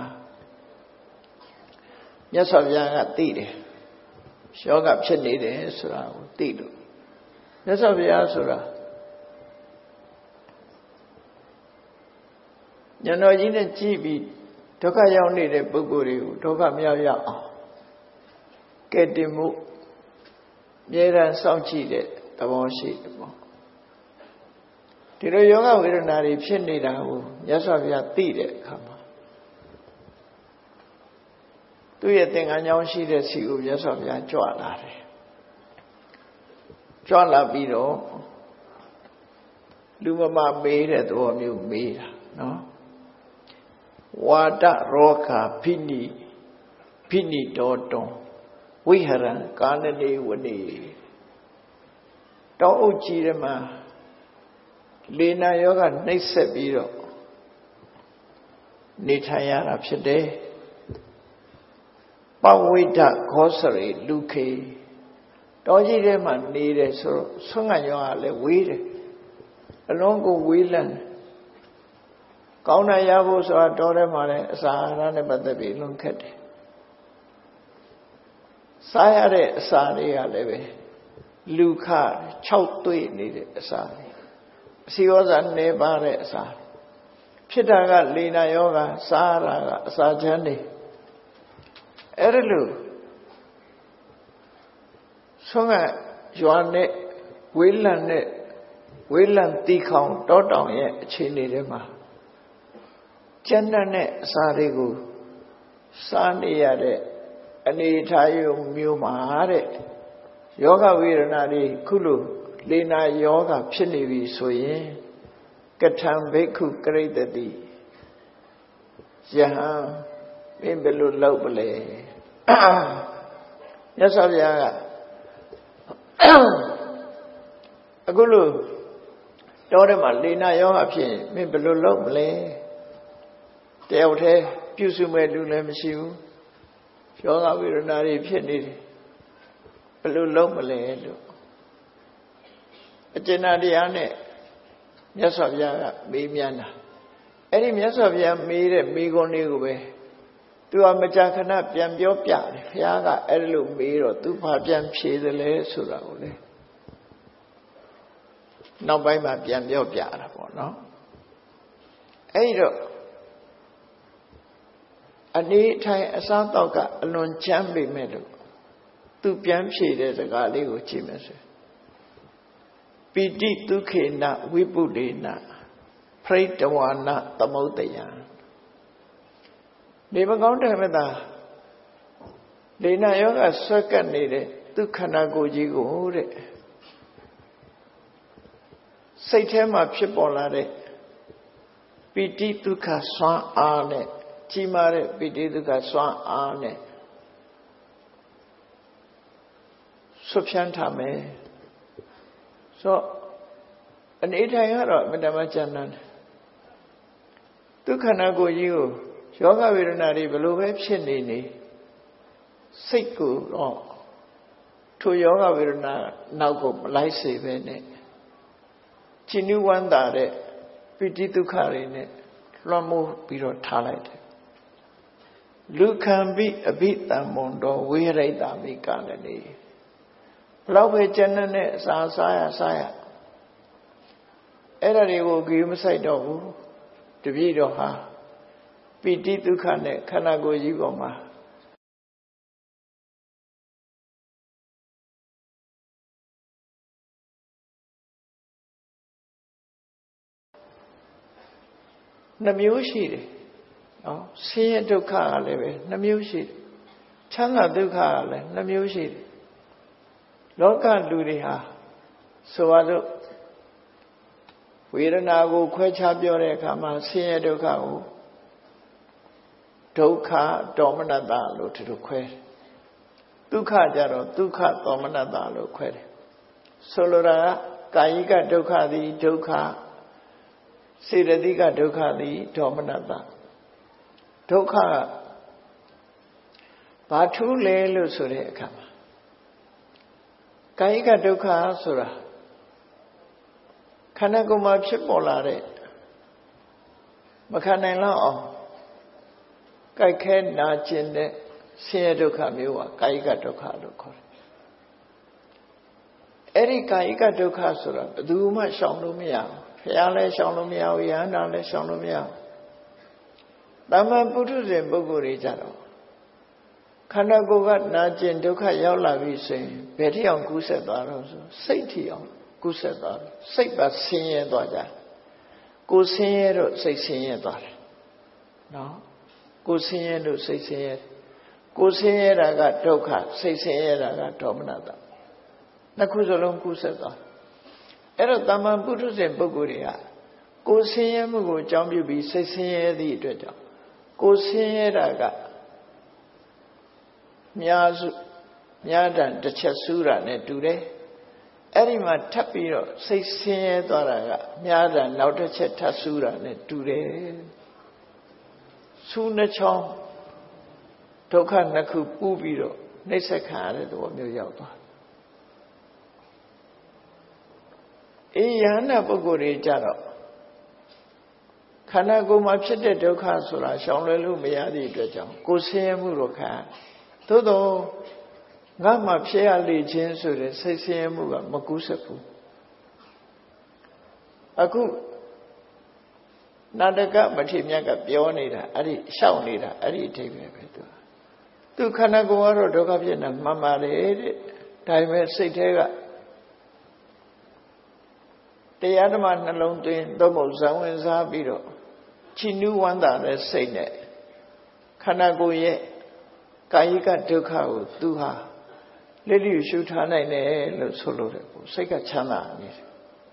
မြတ်စွာဘုရားကသိတယ်ယောဂဖြစ်နေတယ်ဆိုတာကိုသိလို့မြတ်စွာဘုရားဆိုတာဉာဏ်တော်ကြီးနဲ့ကြည့်ပြီးဒုက္ခရောက်နေတဲ့ပုဂ္ဂိုလ်တွေကိုဒုက္ခမရောက်ရအောင်ကဲတင်မှုမြဲတမ်းစောင့်ကြည့်တဲ့သဘောရှိတယ်ပေါ့ဒီလိုယောဂဝေဒနာတွေဖြစ်နေတာကိုမြတ်စွာဘုရားသိတဲ့အခါမှာသူ့ရဲ့သင်္ကန်းကြောင်းရှိတဲ့စီကိုမြတ်စွာဘုရားကြွလာတယ်ကြွလာပြီးတော့လူမမမေးတဲ့သဘောမျိုးမေးတာနော်ဝါဒရောဂဖိနိဖိနိတောတွန်ဝိဟရံကာနနေဝနေတောအုပ်ကြီးထဲမှာလေနာယောဂနှိပ်စက်ပြီးတော့နေထိုင်ရတာဖြစ်တယ်ပဝိဒခောစရိလူခေတောကြီးထဲမှာနေတယ်ဆိုတော့ဆွမ်းငံယောဂလည်းဝေးတယ်အလုံးကိုဝေးလန့်ကောင်းတာရဖို့ဆိုတာတောထဲမှာလည်းအစာအာဟာရနဲ့ပတ်သက်ပြီးလုံးခက်တယ်စားရတဲ့အစာတွေကလည်းပဲလူခခြောက်သွေ့နေတဲ့အစာတွေအစီရောစာနေပါတဲ့အစာဖြစ်တာကလေနာယောဂစားရတာကအစာချမ်းတွေအဲ့ဒါလို့ဆုံးကရွာနဲ့ဝေးလံနဲ့ဝေးလံတီခေါင်တောတောင်ရဲ့အခြေအနေတွေမှာကျန်တဲ့အစာတွေကိုစားနေရတဲ့အနေထားယုံမျိုးမှာတဲ့ယောဂဝေဒနာတွေခုလိုလေနာယောဂဖြစ်နေပြီဆိုရင်ကထံဘိက္ခုကရိတတိယဟံမင်းဘယ်လိုလုပ်ပလဲမြတ်စွာဘုရားကအခုလိုတောထဲမှာလေနာယောဂဖြစ်ရင်မင်းဘယ်လိုလုပ်မလဲတယောက်တည်းပြုစုမဲ့လူလည်းမရှိဘူးယောဂဝေဒနာတွေဖြစ်နေတယ်ဘယ်လိုလုပ်မလဲလို့အကျဉ်းတရားနဲ့မြတ်စွာဘုရားကမေးမြန်းတာအဲ့ဒီမြတ်စွာဘုရားမေးတဲ့မေးခွန်းလေးကိုပဲသူကမကြာခဏပြန်ပြောပြတယ်ဘုရားကအဲ့ဒီလိုမေးတော့သူဘာပြန်ဖြေသလဲဆိုတာကိုလေနောက်ပိုင်းမှာပြန်ပြောပြတာပေါ့နော်အဲ့တော့အနေထိုင်အစားတော့ကအလွန်ချမ်းပေမဲ့လို့သူပြန်ဖြေတဲ့စကားလေးကိုကြည့်မယ်ဆိုပိတိဒုခေနဝိပုလေနပရိတဝါနသမုဒ္ဒယံနေမကောင်းတယ်မသားလေနာယောဂဆွဲကပ်နေတဲ့သူခန္ဓာကိုယ်ကြီးကိုတဲ့စိတ်ထဲမှာဖြစ်ပေါ်လာတဲ့ပိတိဒုက္ခဆွမ်းအားနဲ့ကြီးမားတဲ့ပိဋိဒုက္ခစွမ်းအားနဲ့ဆွဖြန်းထားမယ်ဆိုအနေထိုင်ကတော့မတမကျန်တယ်ဒုက္ခနာကိုကြီးကိုယောဂဝေဒနာတွေဘလို့ပဲဖြစ်နေနေစိတ်ကိုတော့ထိုယောဂဝေဒနာနောက်ကိုမလိုက်စေပဲနဲ့จินဝန္တာတဲ့ပိဋိဒုက္ခတွေနဲ့လွှမ်းမိုးပြီးတော့ထားလိုက်တယ်လူခံပြီးအဘိတံမွန်တော်ဝေရိတမိကလည်းဘလောက်ပဲကျန်တဲ့အစာစားရစားရအဲ့ဒါတွေကိုဂရုမစိုက်တော့ဘူးတပည့်တော်ဟာပိဋိဒုက္ခနဲ့ခန္ဓာကိုယ်ကြီးပေါ်မှာနှမျိုးရှိတယ်နော်ဆင်းရဲဒုက္ခကလည်းပဲနှမျိုးရှိတယ်ချမ်းသာဒုက္ခကလည်းနှမျိုးရှိတယ်လောကလူတွေဟာဆိုပါစို့ဝေဒနာကိုခွဲခြားပြောတဲ့အခါမှာဆင်းရဲဒုက္ခကိုဒုက္ခဒေါမနတလို့သူတို့ခွဲတယ်ဒုက္ခကြတော့ဒုက္ခဒေါမနတလို့ခွဲတယ်ဆိုလိုတာကကာယိကဒုက္ခသည်ဒုက္ခစေတသိကဒုက္ခသည်ဒေါမနတဒုက္ခကဘာထူးလဲလို့ဆိုတဲ့အခါမှာကာယိကဒုက္ခဆိုတာခန္ဓာကိုယ်မှာဖြစ်ပေါ်လာတဲ့မခံနိုင်လောက်အောင်ကြိုက်ခဲနာကျင်တဲ့ဆင်းရဲဒုက္ခမျိုးဟာကာယိကဒုက္ခလို့ခေါ်တယ်အဲ့ဒီကာယိကဒုက္ခဆိုတာဘယ်သူမှရှောင်လို့မရဘူးဘုရားလည်းရှောင်လို့မရဘူးယဟန္တာလည်းရှောင်လို့မရဘူးတမန်ပုထုဇဉ်ပုဂ္ဂိုလ်တွေကြတော့ခန္ဓာကိုယ်ကနာကျင်ဒုက္ခရောက်လာပြီဆိုရင်ဘယ်ထိအောင်ကူးဆက်သွားတော့ဆိုစိတ်ထိအောင်ကူးဆက်သွားတယ်စိတ်ပါဆင်းရဲသွားကြကိုယ်ဆင်းရဲတော့စိတ်ဆင်းရဲသွားတယ်နော်ကိုယ်ဆင်းရဲလို့စိတ်ဆင်းရဲကိုယ်ဆင်းရဲတာကဒုက္ခစိတ်ဆင်းရဲတာကဒေါမနတနှစ်ခုစလုံးကူးဆက်သွားအဲ့တော့တမန်ပုထုဇဉ်ပုဂ္ဂိုလ်တွေကကိုယ်ဆင်းရဲမှုကိုအကြောင်းပြုပြီးစိတ်ဆင်းရဲသည့်အတွက်ကြောင့်ကိုယ်ဆင်းရဲတာကများစုများတန်တစ်ချက်ဆူးတာနဲ့တူတယ်အဲ့ဒီမှာထပ်ပြီးတော့စိတ်ဆင်းရဲသွားတာကများတန်နောက်တစ်ချက်ထပ်ဆူးတာနဲ့တူတယ်ဆူးနှချောင်းဒုက္ခနှစ်ခုပူးပြီးတော့နှိစ္စခံရတဲ့သဘောမျိုးရောက်သွားအေးယဟနာပုဂ္ဂိုလ်တွေကြတော့ခန္ဓာကိုယ်မှာဖြစ်တဲ့ဒုက္ခဆိုတာရှောင်လွှဲလို့မရသည့်အတွက်ကြောင့်ကိုယ်ဆင်းရဲမှုတော့ခံသို့တော့ငါမှဖြစ်ရလေခြင်းဆိုတဲ့စိတ်ဆင်းရဲမှုကမကူးစက်ဘူးအခုနာတကမထေမြတ်ကပြောနေတာအဲ့ဒီရှောက်နေတာအဲ့ဒီအထိပ္ပယ်ပဲသူသူခန္ဓာကိုယ်ကတော့ဒုက္ခဖြစ်နေမှန်ပါတယ်တဲ့ဒါပေမဲ့စိတ်ထဲကတရားဓမ္မနှလုံးသွင်းသို့မဟုတ်ဇံဝင်စားပြီးတော့ချီနူးဝမ်းသာတဲ့စိတ်နဲ့ခန္ဓာကိုယ်ရဲ့ကာယိကဒုက္ခကိုသူဟာလက်လျူရှုထားနိုင်တယ်လို့ဆိုလို့တယ်ကိုစိတ်ကချမ်းသာနေတယ်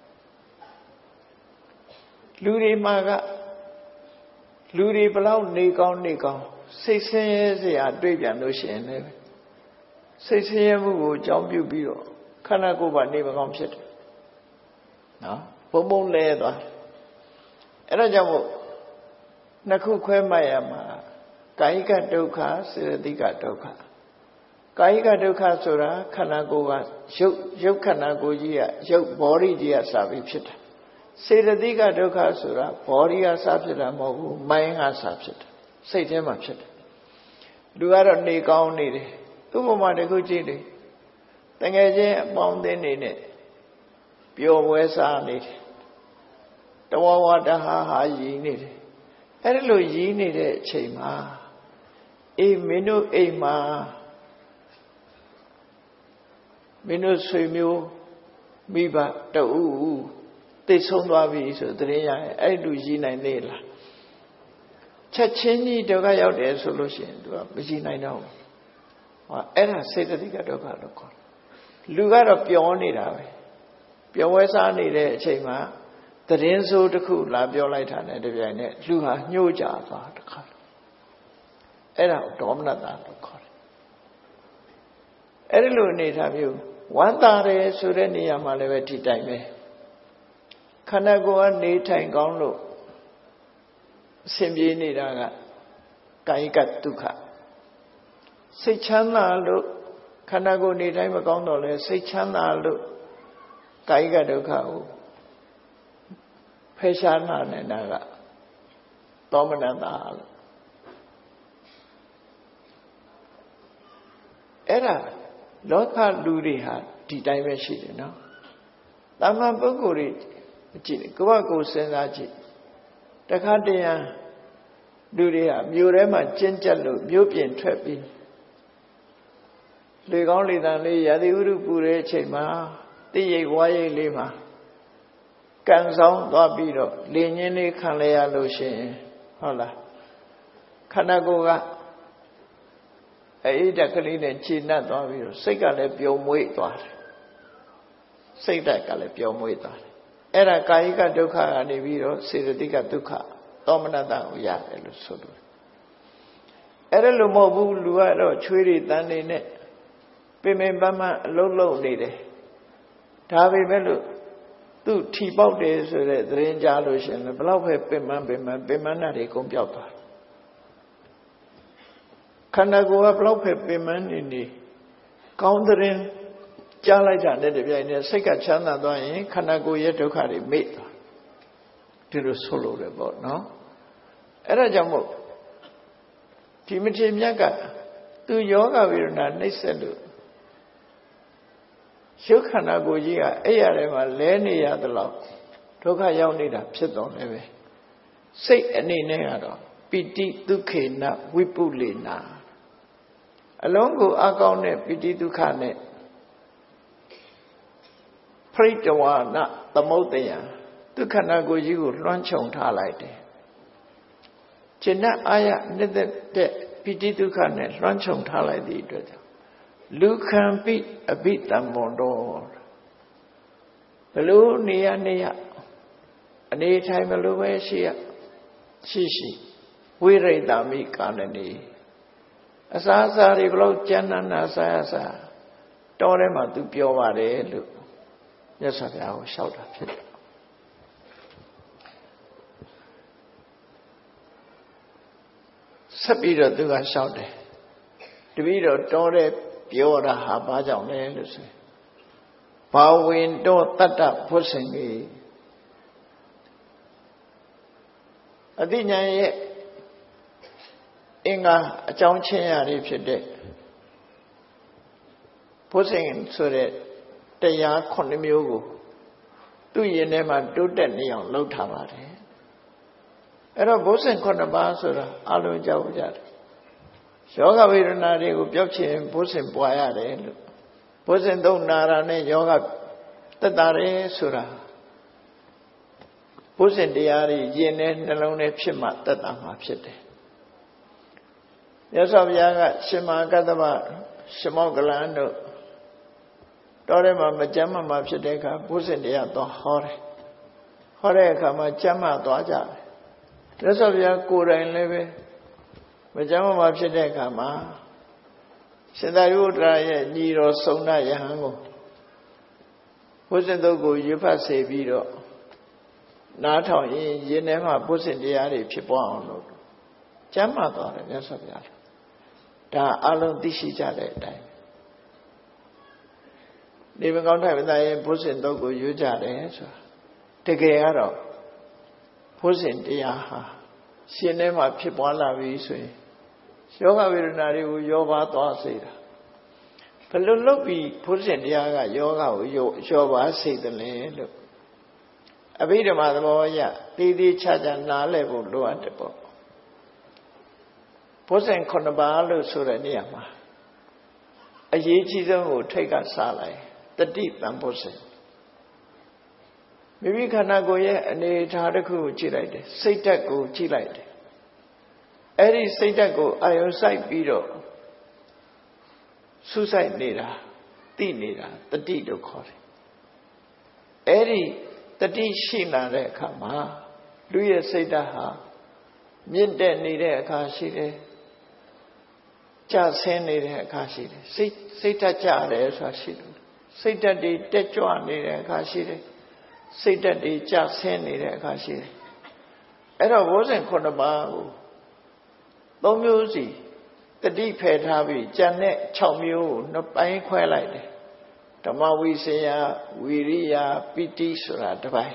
လူတွေမှာကလူတွေဘလောက်နေကောင်းနေကောင်းစိတ်ဆင်းရဲစရာတွေ့ပြန်လို့ရှိရင်လည်းစိတ်ဆင်းရဲမှုကိုအကြောင်းပြုပြီးတော့ခန္ဓာကိုယ်ပါနေမကောင်းဖြစ်တယ်နော်ဘုံဘုံလဲသွားအဲ့ဒါကြောင့်မို့နှစ်ခုခွဲမှတ်ရမှာကာယိကဒုက္ခစေတသိကဒုက္ခကာယိကဒုက္ခဆိုတာခန္ဓာကိုယ်ကရုပ်ရုပ်ခန္ဓာကိုယ်ကြီးကရုပ် body ကြီးကစပြီးဖြစ်တာစေတသိကဒုက္ခဆိုတာ body ကစဖြစ်တာမဟုတ်ဘူး mind ကစဖြစ်တာစိတ်ထဲမှာဖြစ်တယ်လူကတော့နေကောင်းနေတယ်သူ့ဘုံမှာတခုကြည့်တယ်တကယ်ချင်းအပေါင်းအသင်းနေနဲ့ပျော်ပွဲစားနေတယ်တဝဝတဟာဟာရည်နေတယ်အဲ့ဒီလိုရည်နေတဲ့အချိန်မှာအေးမင်းတို့အိမ်မှာမင်းတို့ဆွေမျိုးမိဘတူသိဆုံးသွားပြီဆိုတရင်ရရင်အဲ့လူရည်နိုင်သေးလားချက်ချင်းကြီးဒုက္ခရောက်တယ်ဆိုလို့ရှိရင်သူကမရည်နိုင်တော့ဘူးဟောအဲ့ဒါစေတသိကဒုက္ခလို့ခေါ်တယ်လူကတော့ပျော်နေတာပဲပျော်ဝဲစားနေတဲ့အချိန်မှာသတင်းဆိုးတစ်ခုလာပြောလိုက်တာနဲ့တပြိုင်နက်လူဟာညှို့ကြသွားတခါအဲ့ဒါဒေါမနတလို့ခေါ်တယ်အဲ့ဒီလိုအနေထားမျိုးဝမ်းသာတယ်ဆိုတဲ့နေရာမှာလည်းပဲဒီတိုင်းပဲခန္ဓာကိုယ်ကနေထိုင်ကောင်းလို့အစဉ်ပြေးနေတာကကာယိကဒုက္ခစိတ်ချမ်းသာလို့ခန္ဓာကိုယ်နေတိုင်းမကောင်းတော့လဲစိတ်ချမ်းသာလို့ကာယိကဒုက္ခကိုဖယ်ရှားနိုင်တာကသောမနတလို့အဲ့ဒါလောကလူတွေဟာဒီတိုင်းပဲရှိတယ်နော်တာမန်ပုဂ္ဂိုလ်တွေကြည့်ကိုယ့်ဘကိုယ်စဉ်းစားကြည့်တခါတည်းရန်လူတွေဟာမြို့ထဲမှာကျဉ်ကျက်လို့မြို့ပြင်ထွက်ပြီးလေကောင်းလေတန်လေးရာသီဥတုပူတဲ့အချိန်မှာတိရိတ်ဝါရိတ်လေးမှာကန်ဆောင်သွားပြီးတော့လေညင်းလေးခံလဲရလို့ရှိရင်ဟုတ်လားခန္ဓာကိုယ်ကအဲ့ဒီတက်ကလေးနဲ့ခြေနှက်သွားပြီးတော့စိတ်ကလည်းပျော်မွေ့သွားတယ်စိတ်ဓာတ်ကလည်းပျော်မွေ့သွားတယ်အဲ့ဒါကာယကဒုက္ခကနေပြီးတော့စေတသိကဒုက္ခသောမနတကိုရတယ်လို့ဆိုလို့အဲ့ဒါလို့မဟုတ်ဘူးလူကတော့ချွေးတွေတန်းနေနဲ့ပင်ပင်ပန်းပန်းအလုံးလုံးနေတယ်ဒါပေမဲ့လို့သူ့ထီပေါက်တယ်ဆိုတဲ့သတင်းကြားလို့ရှင်ဘလောက်ပဲပင်ပန်းပင်ပန်းပင်ပန်းတာတွေကုန်ပြောက်သွားခန္ဓာကိုယ်ကဘလောက်ပဲပင်ပန်းနေနေကောင်းတဲ့ကြားလိုက်တာနဲ့တပြိုင်နက်စိတ်ကချမ်းသာသွားရင်ခန္ဓာကိုယ်ရဲ့ဒုက္ခတွေမေ့သွားဒီလိုဆိုလို့ရပေါ့နော်အဲ့ဒါကြောင့်မို့ဒီမထေမြတ်ကသူယောဂဝေဒနာနှိမ့်ဆက်လို့ရုပ်ခန္ဓာကိုယ်ကြီးကအဲ့ရထဲမှာလဲနေရသလောက်ဒုက္ခရောက်နေတာဖြစ်တော့လည်းပဲစိတ်အနေနဲ့ကတော့ပိတိဒုက္ခေနဝိပုလေနာအလုံးကိုအကောင်းတဲ့ပိတိဒုက္ခနဲ့ပရိတဝါနသမုဒ္ဒယဒုက္ခနာကိုယ်ကြီးကိုလွှမ်းခြုံထားလိုက်တယ်ကျင့်တဲ့အာရနေတဲ့ပိတိဒုက္ခနဲ့လွှမ်းခြုံထားလိုက်သည့်အတွက်ကြောင့်လူခံပိအဘိတံမွန်တော်ဘလို့နေရနေရအနေထိုင်ဘလို့ပဲရှိရရှိရှိဝိရိတမိကာလနေအစာအစာတွေဘလို့ကျမ်းနာနာစားရစားတော်ထဲမှာသူပြောပါတယ်လို့မြတ်စွာဘုရားကိုလျှောက်တာဖြစ်တယ်ဆက်ပြီးတော့သူကလျှောက်တယ်တပည့်တော်တော်တဲ့ပြောတာဟာဘာကြောင့်လဲလို့ဆိုဘာဝင်တော့တတ္တဘုဆင်ကြီးအတိညာရဲ့အင်္ဂါအကြောင်းချင်းရာတွေဖြစ်တဲ့ဘုဆင်ဆိုတဲ့တရားခုနှစ်မျိုးကိုသူ့ရင်ထဲမှာတိုးတက်နေအောင်လုပ်ထားပါတယ်အဲ့တော့ဘုဆင်ခုနှစ်ပါးဆိုတာအလုံးကြောက်ကြတယ်ယောဂဝေဒနာတွေကိုပြောက်ချင်ဘုဆင်ပွားရတယ်လို့ဘုဆင်သုံးနာရာနဲ့ယောဂတက်တာရဲဆိုတာဘုဆင်တရားတွေယင်တဲ့နှလုံးထဲဖြစ်မှတက်တာမှာဖြစ်တယ်မြတ်စွာဘုရားကရှင်မကတ္တဗရှမောကလန်တို့တော်ထဲမှာမကြမ်းမှမှဖြစ်တဲ့အခါဘုဆင်တရားတော့ဟောတယ်ဟောတဲ့အခါမှာကြမ်းမှသွားကြတယ်မြတ်စွာဘုရားကိုယ်တိုင်လည်းပဲမကြမ်းမှဖြစ်တဲ့အခါမှာရှင်သာရိပုတ္တရာရဲ့ညီတော်စုံနာယဟန်ကိုဘုဇင်တုတ်ကိုရွတ်ဖတ်စေပြီးတော့နားထောင်ရင်ယင်းထဲမှာဘုဇင်တရားတွေဖြစ်ပေါ်အောင်လို့ကျမ်းမာသွားတယ်မြတ်စွာဘုရားဒါအလုံးသိရှိကြတဲ့အတိုင်းနေမကောင်းထိုင်မသားရင်ဘုဇင်တုတ်ကိုရွတ်ကြတယ်ဆိုတာတကယ်ကတော့ဘုဇင်တရားဟာရှင်ထဲမှာဖြစ်ပွားလာပြီဆိုရင်ယောဂဝေဒနာတွေကိုယောပါသွားစေတာဘယ်လိုလုပ်ပြီးဘုဇင်တရားကယောဂကိုယောပါစေတယ်လဲလို့အဘိဓမ္မာသဘောအရတည်တည်ချာချာနားလည်ဖို့လိုအပ်တယ်ပေါ့ဘုဇင်ခုနှစ်ပါးလို့ဆိုတဲ့နေရာမှာအရေးကြီးဆုံးကိုထိတ်ကစားလိုက်တတိတံဘုဇင်မိမိခန္ဓာကိုယ်ရဲ့အနေအထားတစ်ခုကိုကြည့်လိုက်တယ်စိတ်ဓာတ်ကိုကြည့်လိုက်တယ်အဲ့ဒီစိတ်ဓာတ်ကိုအာယုံစိုက်ပြီးတော့ဆူဆိုင်နေတာသိနေတာတတိလို့ခေါ်တယ်အဲ့ဒီတတိရှိလာတဲ့အခါမှာလူရဲ့စိတ်ဓာတ်ဟာမြင့်တက်နေတဲ့အခါရှိတယ်ကျဆင်းနေတဲ့အခါရှိတယ်စိတ်စိတ်ဓာတ်ကျတယ်ဆိုတာရှိတယ်စိတ်ဓာတ်တွေတက်ကြွနေတဲ့အခါရှိတယ်စိတ်ဓာတ်တွေကျဆင်းနေတဲ့အခါရှိတယ်အဲ့တော့ဘုဇင်ခုနှစ်ပါးကိုသုံးမျိုးစီတတိဖယ်ထားပြီးကျန်တဲ့၆မျိုးကိုနှစ်ပိုင်းခွဲလိုက်တယ်ဓမ္မဝိစေယဝီရိယပိတိဆိုတာတစ်ပိုင်း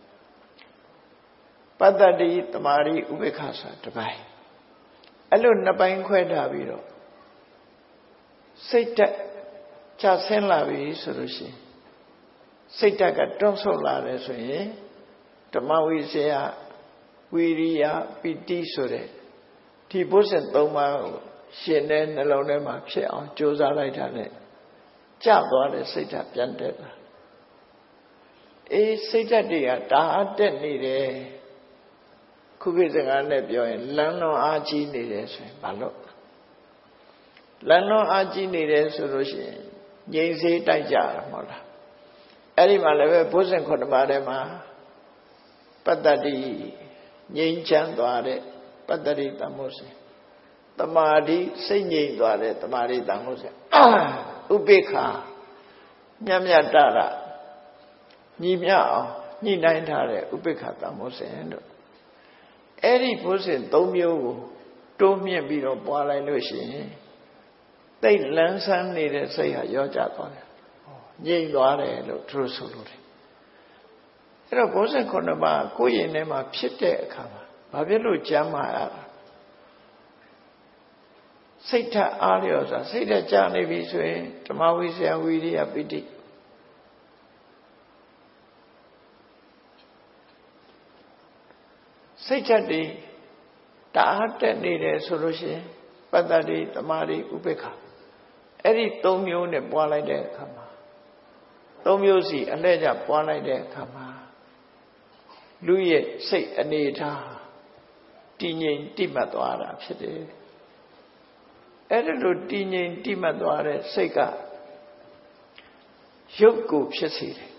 ပတ္တတိတမာရိဥပေက္ခဆိုတာတစ်ပိုင်းအဲ့လိုနှစ်ပိုင်းခွဲထားပြီးတော့စိတ်ဓာတ်ကျဆင်းလာပြီဆိုလို့ရှိရင်စိတ်ဓာတ်ကတွန်းဆုတ်လာတယ်ဆိုရင်ဓမ္မဝိစေယဝီရိယပိတိဆိုတဲ့ဒီဘုဇင်သုံးပါးကိုရှင်တဲ့နှလုံးထဲမှာဖြစ်အောင်ကြိုးစားလိုက်တာနဲ့ကျသွားတဲ့စိတ်ဓာတ်ပြန်တက်လာအေးစိတ်ဓာတ်တွေကတာအတက်နေတယ်ခုခေတ်စကားနဲ့ပြောရင်လမ်းလွန်အားကြီးနေတယ်ဆိုရင်ဘာလို့လမ်းလွန်အားကြီးနေတယ်ဆိုလို့ရှိရင်ငြိမ်စေးတိုက်ကြရမှာလားအဲ့ဒီမှာလည်းပဲဘုဇင်ခုနှစ်ပါးထဲမှာပတ္တတိငြိမ်းချမ်းသွားတဲ့ပတ္တတိတမိုးစဉ်တမာတိစိတ်ငြိမ်သွားတဲ့တမာတိတမိုးစဉ်ဥပိ္ပခာမြတ်မြတ်တရညီမြအောင်ညှိနှိုင်းထားတဲ့ဥပိ္ပခာတမိုးစဉ်တို့အဲ့ဒီဘုဇင်သုံးမျိုးကိုတိုးမြင့်ပြီးတော့ပွားလိုက်လို့ရှိရင်သိလန်းဆန်းနေတဲ့စိတ်ဟာရောကျသွားတယ်ငြိမ်သွားတယ်လို့သူတို့ဆိုလို့တယ်အဲ့တော့ဘုဇင်ခုနှစ်ပါးကိုယ့်ရင်ထဲမှာဖြစ်တဲ့အခါမှာဘာဖြစ်လို့ကျမ်းမာရတာစိတ်ထအားလျော်စွာစိတ်ထကြနေပြီဆိုရင်ဓမ္မဝိဇ္ဇာဝိရိယပိဋိစိတ်ထတွေတအားတက်နေတယ်ဆိုလို့ရှိရင်ပတ္တတိတမာတိဥပိ္ပခာအဲ့ဒီသုံးမျိုးနဲ့ပွားလိုက်တဲ့အခါမှာသုံးမျိုးစီအလှည့်ကျပွားလိုက်တဲ့အခါမှာလူရဲ့စိတ်အနေထားတည်ငြိမ်တိမှတ်သွားတာဖြစ်တယ်အဲ့ဒါလိုတည်ငြိမ်တိမှတ်သွားတဲ့စိတ်ကရုပ်ကိုဖြစ်စေတယ်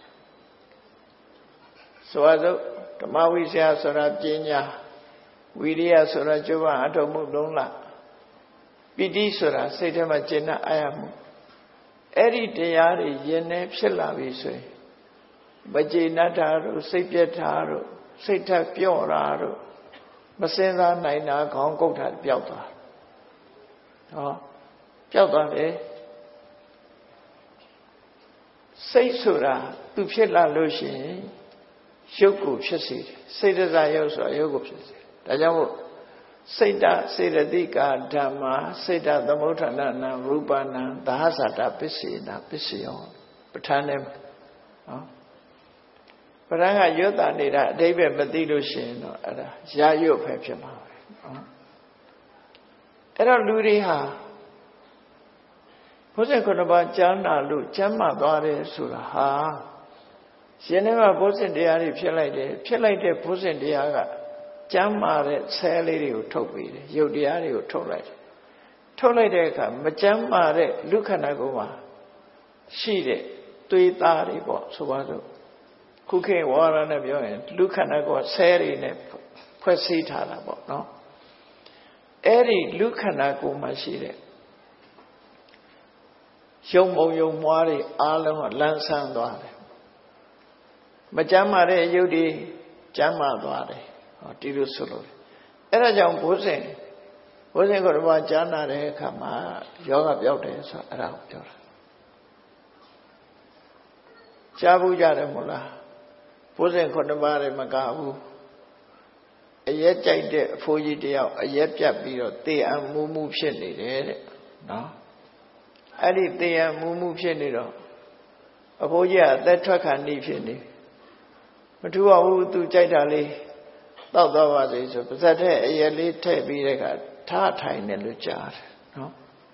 ဆိုတော့ဓမ္မဝိဇ္ဇာဆိုတာပညာဝိရိယဆိုတာကြိုးပမ်းအထောက်မှုလုံးလားပိဋိဆိုတာစိတ်ထဲမှာကျင့်တဲ့အာရမှုအဲ့ဒီတရားတွေယဉ်နေဖြစ်လာပြီဆိုရင်မကျေနပ်တာတို့စိတ်ပြတ်တာတို့စိတ်ထက်ပြော့တာတို့မစင်စားနိုင်တာခေါင်းကုတ်တာပျောက်သွားဟောပျောက်သွားတယ်စိတ်ဆိုတာသူဖြစ်လာလို့ရှိရင်ရုပ်ကိုဖြစ်စေတယ်စေတစာရုပ်ဆိုတာရုပ်ကိုဖြစ်စေတယ်ဒါကြောင့်မို့စိတ်တစေတသိကာဓမ္မာစိတ်တသမုဋ္ဌာဏနံရူပနံသဟဇာတပစ္စေနာပစ္စယောပဋ္ဌာန်းနဲ့နော်ပဋ္ဌာန်းကရွတ်တာနေတာအဓိပ္ပာယ်မသိလို့ရှိရင်တော့အဲ့ဒါရာရွတ်ပဲဖြစ်မှာပဲနော်အဲ့တော့လူတွေဟာဘုဇင်ခုနှစ်ပါးကြားနာလို့ကျမ်းမာသွားတယ်ဆိုတာဟာရှင်ထဲမှာဘုဇင်တရားတွေဖြစ်လိုက်တယ်ဖြစ်လိုက်တဲ့ဘုဇင်တရားကကျမ်းမာတဲ့ဆဲလေးတွေကိုထုတ်ပေးတယ်ရုပ်တရားတွေကိုထုတ်လိုက်တယ်ထုတ်လိုက်တဲ့အခါမကျမ်းမာတဲ့လူခန္ဓာကိုယ်မှာရှိတဲ့သွေးသားတွေပေါ့ဆိုပါစို့ခုခေတ်ဝါရနဲ့ပြောရင်လူခန္ဓာကိုယ်ဆဲတွေနဲ့ဖွဲ့စည်းထားတာပေါ့နော်အဲ့ဒီလူခန္ဓာကိုယ်မှာရှိတဲ့ယုံမုံယုံမွားတွေအားလုံးကလန်းဆန်းသွားတယ်မကျမ်းမာတဲ့ရုပ်တွေကျမ်းမာသွားတယ်ဟောဒီလိုဆိုလို့အဲ့ဒါကြောင့်ဘုဇင်ဘုဇင်ကိုတော့ကြားနာတဲ့အခါမှာယောဂပြောက်တယ်ဆိုအဲ့ဒါကိုပြောတာကြားဘူးကြတယ်မို့လားဘုဇင်ခုနှစ်ပါးတွေမကဘူးအရက်ကြိုက်တဲ့အဖိုးကြီးတယောက်အရက်ပြတ်ပြီးတော့တေအံမူးမှုဖြစ်နေတယ်တဲ့နော်အဲ့ဒီတေအံမူးမှုဖြစ်နေတော့အဖိုးကြီးကအသက်ထွက်ခါနေဖြစ်နေမထူပါဘူးသူကြိုက်တာလေးတောက်သွားပါစေဆိုပါဇက်ထဲအရက်လေးထည့်ပြီးတဲ့ကထားထိုင်တယ်လို့ကြားတယ်နော်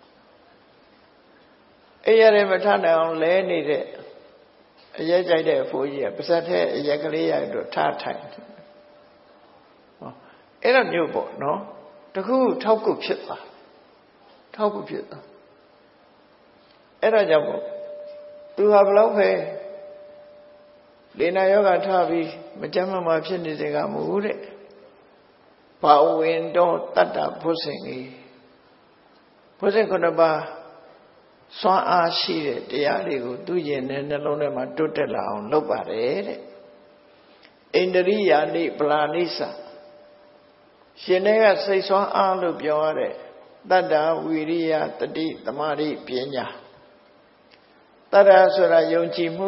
အရက်တွေမထနိုင်အောင်လဲနေတဲ့အရက်ကြိုက်တဲ့အဖိုးကြီးကပါဇက်ထဲအရက်ကလေးရတော့ထားထိုင်တယ်ဟောအဲ့လိုမျိုးပေါ့နော်တခုထောက်ကုဖြစ်သွားထောက်ကုဖြစ်သွားအဲ့ဒါကြောင့်မို့သူဟာဘလို့ပဲလေနာယောဂထားပြီးမကြမ်းမမာဖြစ်နေစေကမဟုတ်တဲ့ဘာဝင်တော့တတ္တဘုဇင်ကြီးဘုဇင်ခုနှစ်ပါးစွမ်းအားရှိတဲ့တရားတွေကိုသူ့ရင်နဲ့နှလုံးထဲမှာတွတ်တက်လာအောင်လုပ်ပါတယ်တဲ့ဣန္ဒြိယာနိပလာနိစ္စရှင်တွေကစိတ်စွမ်းအားလို့ပြောရတဲ့တတ္တဝိရိယတတိသမာဓိပညာတတ္တဆိုတာယုံကြည်မှု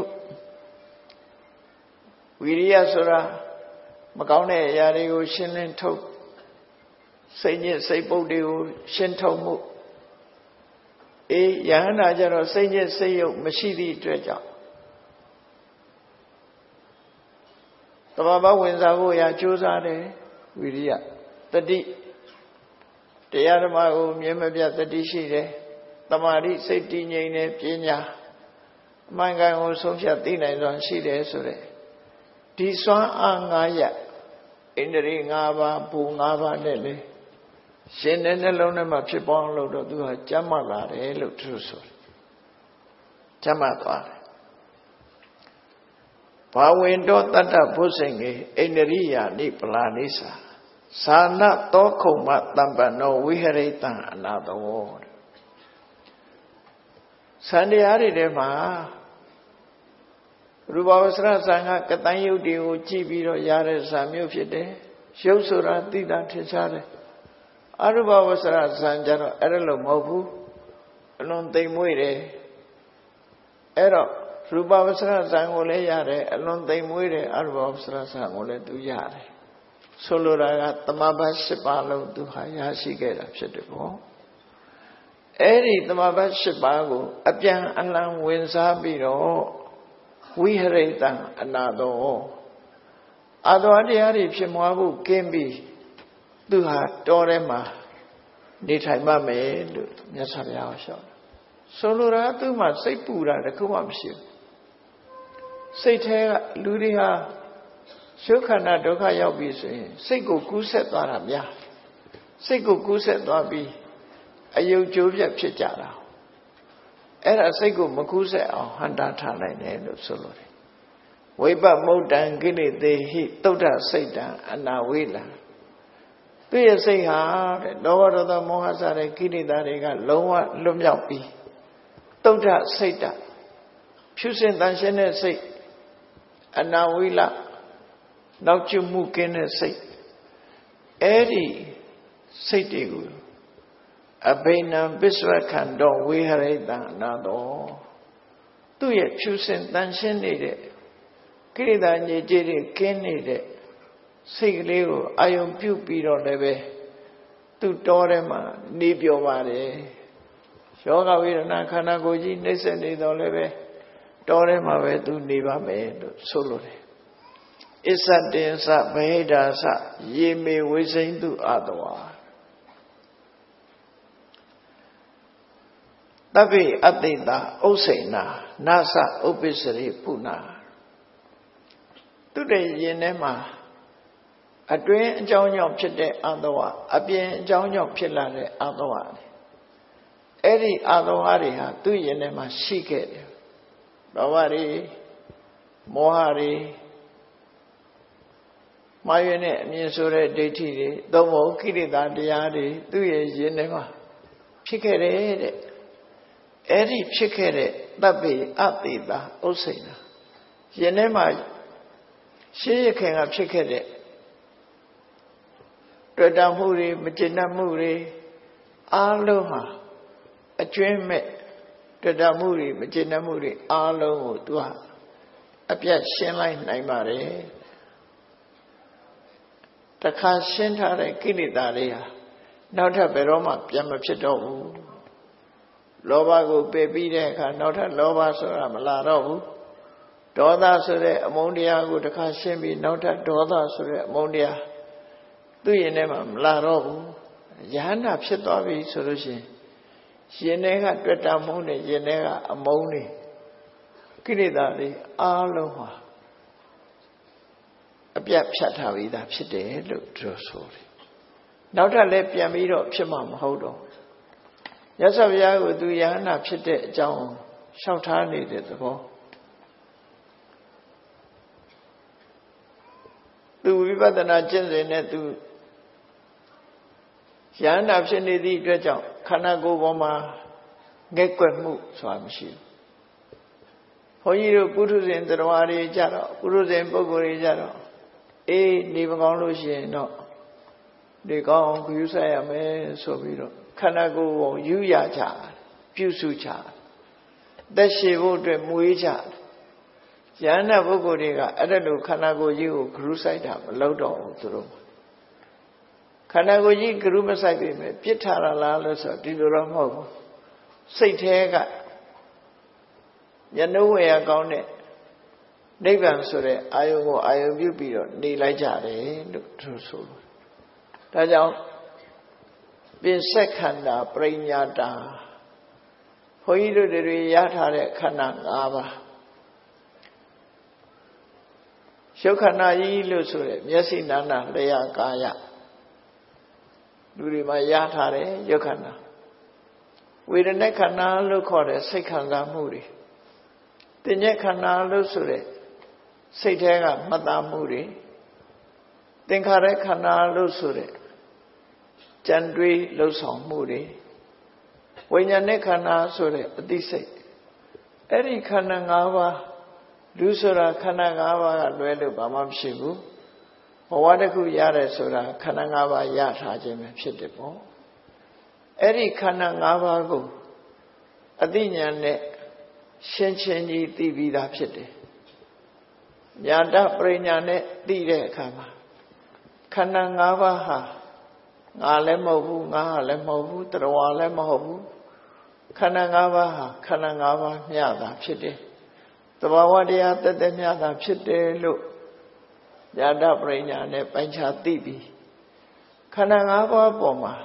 ဝိရိယဆိုတာမကောင်းတဲ့အရာတွေကိုရှင်းလင်းထုတ်စိတ်ညစ်စိတ်ပုတ်တွေကိုရှင်းထုတ်မှုအေးယဟန္တာကျတော့စိတ်ညစ်စိတ်ယုတ်မရှိသည့်အတွက်ကြောင့်တဘာဝဝင်စားဖို့ရာကြိုးစားတယ်ဝိရိယတတိတရားဓမ္မကိုမြင်မပြတ်တတိရှိတယ်တမာတိစိတ်တည်ငြိမ်တယ်ပညာအမှန်ကန်ကိုဆုံးဖြတ်သိနိုင်စွာရှိတယ်ဆိုတဲ့ဒီစွမ်းအား၅ရပ်ဣန္ဒြေ၅ပါးဘူ၅ပါးနဲ့လေရှင်တဲ့နှလုံးထဲမှာဖြစ်ပေါ်လို့တော့သူဟာကျမ်းမာလာတယ်လို့သူဆိုတယ်ကျမ်းမာသွားတယ်ဘာဝင်တော့တတ္တဘုဇင်ကေအိန္ဒရိယာနိပလာနိစာသာနတောခုံမတမ္ပနောဝိဟရိတံအနာတောစံတရားတွေထဲမှာရူပဝဆရဇံကကတန်ယုတ်တွေကိုကြည့်ပြီးတော့ရတဲ့ဇာမျိုးဖြစ်တယ်ရုပ်ဆိုတာသိတာထင်ရှားတယ်အရူပဝဆရဇံကြတော့အဲ့လိုမဟုတ်ဘူးအလွန်သိမ်မွေ့တယ်အဲ့တော့ရူပဝဆရဇံကိုလည်းရတယ်အလွန်သိမ်မွေ့တယ်အရူပဝဆရဇံကိုလည်းသူရတယ်ဆိုလိုတာကသမဘတ်၈ပါးလုံးသူဟာရရှိခဲ့တာဖြစ်တယ်ပေါ့အဲ့ဒီသမဘတ်၈ပါးကိုအပြန်အလှန်ဝင်စားပြီးတော့ဝိဟရိတံအနာတောအတောတရားတွေဖြစ်မွားဖို့ကင်းပြီးသူဟာတောထဲမှာနေထိုင်မှမယ်လို့မြတ်စွာဘုရားဟောရှောက်ဆိုလိုတာသူ့မှာစိတ်ပူတာတခုမှမရှိဘူးစိတ်ထဲကလူတွေဟာရှုခန္ဓာဒုက္ခရောက်ပြီဆိုရင်စိတ်ကိုကူးဆက်သွားတာများစိတ်ကိုကူးဆက်သွားပြီးအယုတ်ကျိုးပြတ်ဖြစ်ကြတာအဲ့ဒါစိတ်ကိုမကူးဆက်အောင်ဟန်တာထားနိုင်တယ်လို့ဆိုလိုတယ်ဝိပမုတ်တံကိလေသေဟိတုဒ္ဓစိတ်တံအနာဝေလံသူရဲ့စိတ်ဟာတဲ့လောဘဒေါသမောဟစတဲ့ကိလေသာတွေကလုံးဝလွတ်မြောက်ပြီးတုဒ္ဓစိတ်တံဖြူစင်တန်ရှင်းတဲ့စိတ်အနာဝေလနောက်ကျွမှုကင်းတဲ့စိတ်အဲ့ဒီစိတ်တွေကိုအဘိနံပစ္စဝခန္တောဝိဟရိတံအနာတောသူ့ရဲ့ဖြူစင်တန်ရှင်းနေတဲ့ကိလေသာညစ်ကြေးတွေကင်းနေတဲ့စိတ်ကလေးကိုအာယုံပြုတ်ပြီးတော့လည်းပဲသူ့တောထဲမှာနေပြောပါတယ်ယောဂဝေဒနာခန္ဓာကိုယ်ကြီးနှိမ့်ဆက်နေတော့လည်းပဲတောထဲမှာပဲသူနေပါမယ်လို့ဆိုလိုတယ်အစ္ဆတင်္စဗဟိဒါစယေမေဝိစိန်တုအတဝါတဗ္ဗေအတိတာဥစ္စေနာနာသဥပ္ပစ္စရိပုဏ္ဏသူတည်းယင်ထဲမှာအတွင်းအကြောင်းကြောင့်ဖြစ်တဲ့အတဝါအပြင်အကြောင်းကြောင့်ဖြစ်လာတဲ့အတဝါအဲ့ဒီအတဝါတွေဟာသူယင်ထဲမှာရှိခဲ့တယ်ဘဝတွေမောဟတွေမှားရတဲ့အမြင်ဆိုတဲ့ဒိဋ္ဌိတွေသုံးဖို့ကိလေသာတရားတွေသူ့ရဲ့ယင်ထဲမှာဖြစ်ခဲ့တယ်တဲ့အဲ့ဒီဖြစ်ခဲ့တဲ့တပ္ပိအတိတာဥစ္စေနာယင်ထဲမှာရှေးရခင်ကဖြစ်ခဲ့တဲ့တွေ့တာမှုတွေမကျေနပ်မှုတွေအားလုံးဟာအကျွင်းမဲ့တွေ့တာမှုတွေမကျေနပ်မှုတွေအားလုံးကိုသူကအပြတ်ရှင်းလိုက်နိုင်ပါတယ်တခါရှင်းထားတဲ့ကိလေသာတွေဟာနောက်ထပ်ဘယ်တော့မှပြန်မဖြစ်တော့ဘူးလောဘကိုပယ်ပြီးတဲ့အခါနောက်ထပ်လောဘဆိုတာမလာတော့ဘူးဒေါသဆိုတဲ့အမုန်းတရားကိုတခါရှင်းပြီးနောက်ထပ်ဒေါသဆိုတဲ့အမုန်းတရားသူ့ရင်ထဲမှာမလာတော့ဘူးယဟန္တာဖြစ်သွားပြီဆိုလို့ရှိရင်ရင်ထဲကတွေ့တာမုန်းတဲ့ရင်ထဲကအမုန်းတွေကိလေသာတွေအားလုံးဟာအပြတ်ဖြတ်ထားပြီးသားဖြစ်တယ်လို့ပြောဆိုတယ်နောက်ထပ်လည်းပြန်ပြီးတော့ဖြစ်မှာမဟုတ်တော့ရသော်ဘုရားကိုသူယဟန္တာဖြစ်တဲ့အကြောင်းလျှောက်ထားနေတဲ့သဘောသူဝိပဿနာကျင့်စဉ်နဲ့သူယဟန္တာဖြစ်နေသည့်အတွက်ကြောင့်ခန္ဓာကိုယ်ပေါ်မှာငဲ့ကွက်မှုဆိုတာမရှိဘူးဘုန်းကြီးတို့ပုထုဇဉ်တရားတွေကြတော့ပုထုဇဉ်ပုဂ္ဂိုလ်တွေကြတော့အေးနေမကောင်းလို့ရှိရင်တော့ဒီကောင်းဂရုစိုက်ရမယ်ဆိုပြီးတော့ခန္ဓာကိုယ်ကိုယူရကြပြုစုကြသက်ရှိဖို့အတွက်မွေးကြယန္တာပုဂ္ဂိုလ်တွေကအဲ့ဒါလိုခန္ဓာကိုယ်ကြီးကိုဂရုစိုက်တာမလုပ်တော့ဘူးသူတို့ခန္ဓာကိုယ်ကြီးဂရုမစိုက်ပြီမဲ့ပြစ်ထားတာလားလို့ဆိုဒီလိုတော့မဟုတ်ဘူးစိတ်ထဲကညနှုတ်ဝေရကောင်းတဲ့နိဗ္ဗာန်ဆိုတဲ့အာယုံကိုအာယုံပြုပြီးတော့နေလိုက်ကြတယ်လို့သူဆိုလို့ဒါကြောင့်ပိစက်ခန္ဓာပရိညာတာဘုန်းကြီးတို့တွေရထားတဲ့ခန္ဓာ၅ပါးရုပ်ခန္ဓာကြီးလို့ဆိုတဲ့မျက်စိနာနာလျှာကာယလူတွေမှာရထားတဲ့ရုပ်ခန္ဓာဝေဒနာခန္ဓာလို့ခေါ်တဲ့စိတ်ခံစားမှုတွေသင်္ညက်ခန္ဓာလို့ဆိုတဲ့စိတ်ထဲကမှတ်သားမှုတွေသင်္ခါရခန္ဓာလို့ဆိုတဲ့ကြံတွေးလှုပ်ဆောင်မှုတွေဝိညာဉ်နဲ့ခန္ဓာဆိုတဲ့အသိစိတ်အဲ့ဒီခန္ဓာ၅ပါးလူဆိုတာခန္ဓာ၅ပါးကလွဲလို့ဘာမှမရှိဘူးဘဝတစ်ခုရတယ်ဆိုတာခန္ဓာ၅ပါးရထားခြင်းပဲဖြစ်တယ်ပေါ့အဲ့ဒီခန္ဓာ၅ပါးကိုအသိဉာဏ်နဲ့ရှင်းချင်းကြီးသိပြီးသားဖြစ်တယ်ညာတပရိညာနဲ့သိတဲ့အခါမှာခန္ဓာ၅ပါးဟာငါလည်းမဟုတ်ဘူးငါဟာလည်းမဟုတ်ဘူးတရဝါလည်းမဟုတ်ဘူးခန္ဓာ၅ပါးဟာခန္ဓာ၅ပါးမျှတာဖြစ်တယ်သဘာဝတရားတသက်မျှတာဖြစ်တယ်လို့ညာတပရိညာနဲ့ပိုင်းခြားသိပြီးခန္ဓာ၅ပါးပေါ်မှာ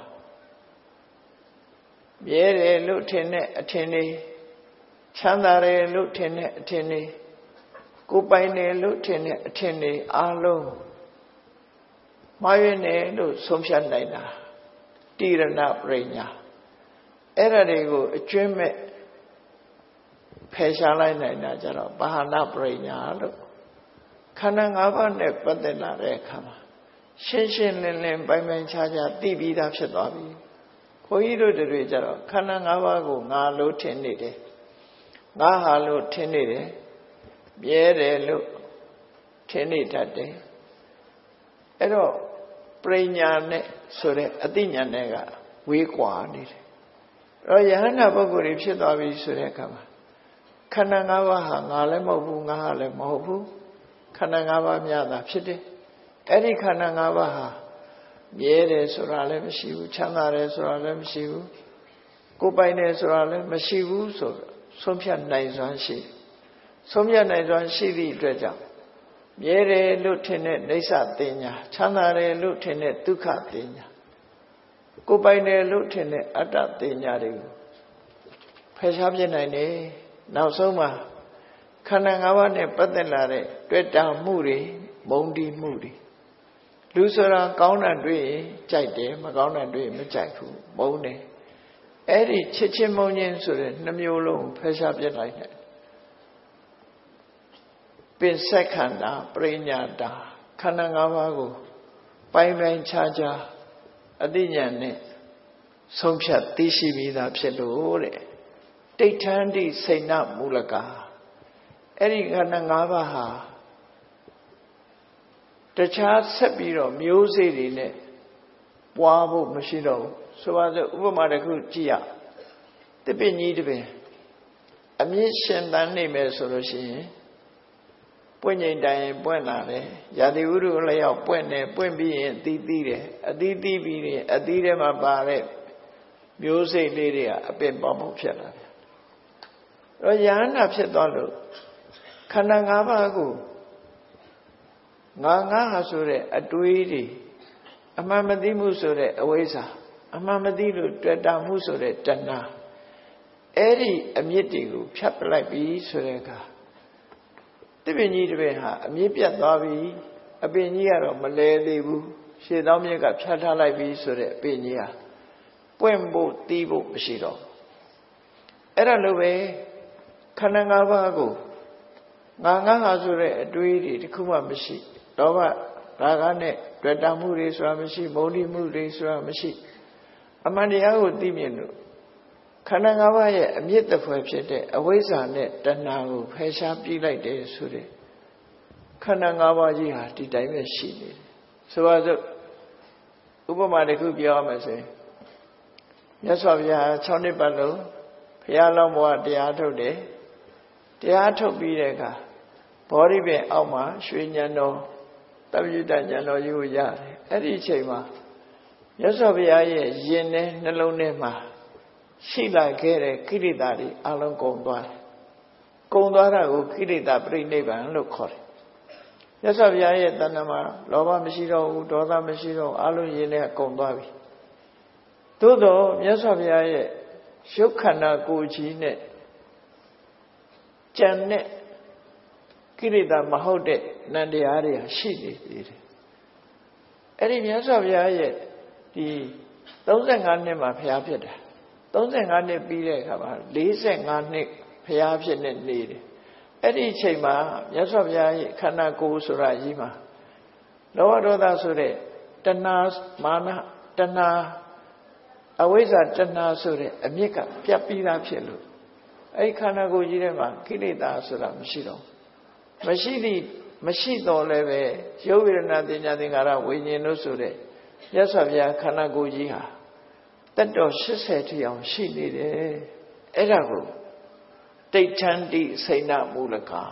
မြဲတယ်လို့ထင်တဲ့အထင်လေးချမ်းသာတယ်လို့ထင်တဲ့အထင်လေးကိုယ်ပိုင်တယ်လို့ထင်တဲ့အထင်လေးအားလုံးမှားရနေလို့ဆုံးဖြတ်နိုင်တာတိရဏပရိညာအဲ့ဒါတွေကိုအကျွမ်းမဲ့ဖယ်ရှားလိုက်နိုင်တာကြတော့ပါဟနာပရိညာလို့ခန္ဓာ၅ပါးနဲ့ပတ်သက်လာတဲ့အခါမှာရှင်းရှင်းလင်းလင်းပိုင်ပိုင်ခြားခြားသိပြီးသားဖြစ်သွားပြီခွန်ကြီးတို့တွေကြတော့ခန္ဓာ၅ပါးကိုငါလို့ထင်နေတယ်ငါဟာလို့ထင်နေတယ်မြဲတယ်လို့ထင်နေတတ်တယ်အဲ့တော့ပရိညာနဲ့ဆိုတဲ့အသိဉာဏ်နဲ့ကဝေးကွာနေတယ်အဲ့တော့ယဟန္တာပုဂ္ဂိုလ်တွေဖြစ်သွားပြီဆိုတဲ့အခါမှာခန္ဓာ၅ပါးဟာငါလည်းမဟုတ်ဘူးငါဟာလည်းမဟုတ်ဘူးခန္ဓာ၅ပါးများတာဖြစ်တယ်အဲ့ဒီခန္ဓာ၅ပါးဟာမြဲတယ်ဆိုတာလည်းမရှိဘူးချမ်းသာတယ်ဆိုတာလည်းမရှိဘူးကိုယ်ပိုင်တယ်ဆိုတာလည်းမရှိဘူးဆိုတော့ဆုံးဖြတ်နိုင်စွမ်းရှိဆုံးဖြတ်နိုင်စွမ်းရှိသည့်အတွက်ကြောင့်မြဲတယ်လို့ထင်တဲ့နေဆတင်ညာချမ်းသာတယ်လို့ထင်တဲ့ဒုက္ခတင်ညာကိုယ်ပိုင်တယ်လို့ထင်တဲ့အတ္တတင်ညာတွေကိုဖယ်ရှားပြနိုင်တယ်နောက်ဆုံးမှာခန္ဓာ၅ပါးနဲ့ပတ်သက်လာတဲ့တွေ့တာမှုတွေမုန်းတီးမှုတွေလူဆိုတာကောင်းတာတွေ့ရင်ကြိုက်တယ်မကောင်းတာတွေ့ရင်မကြိုက်ဘူးမုန်းတယ်အဲ့ဒီချစ်ချင်းမုန်းခြင်းဆိုတဲ့နှမျိုးလုံးဖယ်ရှားပြလိုက်တယ်ပင်ဆက်ခန္ဓာပရိညာတာခန္ဓာ၅ပါးကိုပိုင်းပိုင်းခြားခြားအသိဉာဏ်နဲ့ဆုံးဖြတ်သိရှိပြီးသားဖြစ်လို့တဲ့တိဋ္ဌန္တိစိဏမူလကာအဲ့ဒီခန္ဓာ၅ပါးဟာတခြားဆက်ပြီးတော့မျိုးစေ့တွေနဲ့ပွားဖို့မရှိတော့ဘူးဆိုပါစို့ဥပမာတစ်ခုကြည့်ရတပည့်ကြီးတပည့်အမြင့်ရှင်တန်းနေမယ်ဆိုလို့ရှိရင်ပွင့်ငိမ့်တိုင်းပွင့်လာတယ်ရာသီဥတုလျောက်ပွင့်တယ်ပွင့်ပြီးရင်အသီးသီးတယ်အသီးသီးပြီးရင်အသီးထဲမှာပါတဲ့မျိုးစိတ်လေးတွေကအပင်ပေါက်ပေါက်ဖြစ်လာတယ်အဲတော့ယဟန္တာဖြစ်သွားလို့ခန္ဓာ၅ပါးကိုငါငါဟာဆိုတဲ့အတွေးတွေအမှန်မသိမှုဆိုတဲ့အဝိဇ္ဇာအမှန်မသိလို့တွေ့တာမှုဆိုတဲ့တဏှာအဲ့ဒီအမြင့်တွေကိုဖြတ်ပလိုက်ပြီဆိုတဲ့အခါတပည့်ကြီးတပည့်ဟာအမြင့်ပြတ်သွားပြီအပင်ကြီးကတော့မလဲသေးဘူးရှေ့သောမြစ်ကဖြတ်ထားလိုက်ပြီဆိုတဲ့အပင်ကြီးဟာပွင့်ဖို့တီးဖို့မရှိတော့အဲ့ဒါလိုပဲခန္ဓာ၅ပါးကိုငါငါဟာဆိုတဲ့အတွေးတွေတခုမှမရှိလောဘရာဂနဲ့တွေ့တာမှုတွေဆိုတာမရှိမုန်းတိမှုတွေဆိုတာမရှိအမှန်တရားကိုသိမြင်လို့ခန္ဓာ၅ပါးရဲ့အမြင့်တစ်ဖွဲ့ဖြစ်တဲ့အဝိဇ္ဇာနဲ့တဏှာကိုဖယ်ရှားပြလိုက်တယ်ဆိုတဲ့ခန္ဓာ၅ပါးကြီးဟာဒီတိုင်းပဲရှိနေတယ်ဆိုပါစို့ဥပမာတစ်ခုပြောရမယ်ဆိုရင်မြတ်စွာဘုရား၆နှစ်ပတ်လုံးဘုရားလောင်းဘဝတရားထုတ်တယ်တရားထုတ်ပြီးတဲ့အခါဘောဓိပင်အောက်မှာရွှေဉဏ်တော်တပ္ပယုတဉဏ်တော်ကြီးကိုရတယ်အဲ့ဒီအချိန်မှာမြတ်စွာဘုရားရဲ့ယင်နဲ့နှလုံးထဲမှာရှိလာခဲ့တဲ့ကိလေသာတွေအလုံးကုန်သွားတယ်ကုန်သွားတာကိုကိလေသာပြိဋိဘံလို့ခေါ်တယ်မြတ်စွာဘုရားရဲ့တဏ္ဍာမှာလောဘမရှိတော့ဘူးဒေါသမရှိတော့အလုံးယင်နဲ့ကုန်သွားပြီသို့တော့မြတ်စွာဘုရားရဲ့ရုပ်ခန္ဓာကိုယ်ကြီးနဲ့ကြံတဲ့ကိလေသာမဟုတ်တဲ့နံတရားတွေရှိနေသေးတယ်အဲ့ဒီမြတ်စွာဘုရားရဲ့ဒီသုံးဆယ်ငါးနှစ်မှာဘုရားဖြစ်တာသုံးဆယ်ငါးနှစ်ပြီးတဲ့အခါမှာလေးဆယ်ငါးနှစ်ဘုရားဖြစ်နေနေတယ်အဲ့ဒီအချိန်မှာမြတ်စွာဘုရားရဲ့ခန္ဓာကိုယ်ဆိုတာကြီးမှာလောဘဒေါသဆိုတဲ့တဏှာမာနတဏှာအဝိဇ္ဇာတဏှာဆိုတဲ့အမြစ်ကပြတ်ပြီးသားဖြစ်လို့အဲ့ခန္ဓာကိုယ်ကြီးထဲမှာကိလေသာဆိုတာမရှိတော့မရှိသည့်မရှိတော့လည်းပဲရုပ်ဝေဒနာတင်ညာသင်္ခါရဝိညာဉ်တို့ဆိုတဲ့မြတ်စွာဘုရားခန္ဓာကိုယ်ကြီးဟာတတ်တော်၈၀ထိအောင်ရှိနေတယ်အဲ့ဒါကိုတိဋ္ဌန္တိစိဏမူလ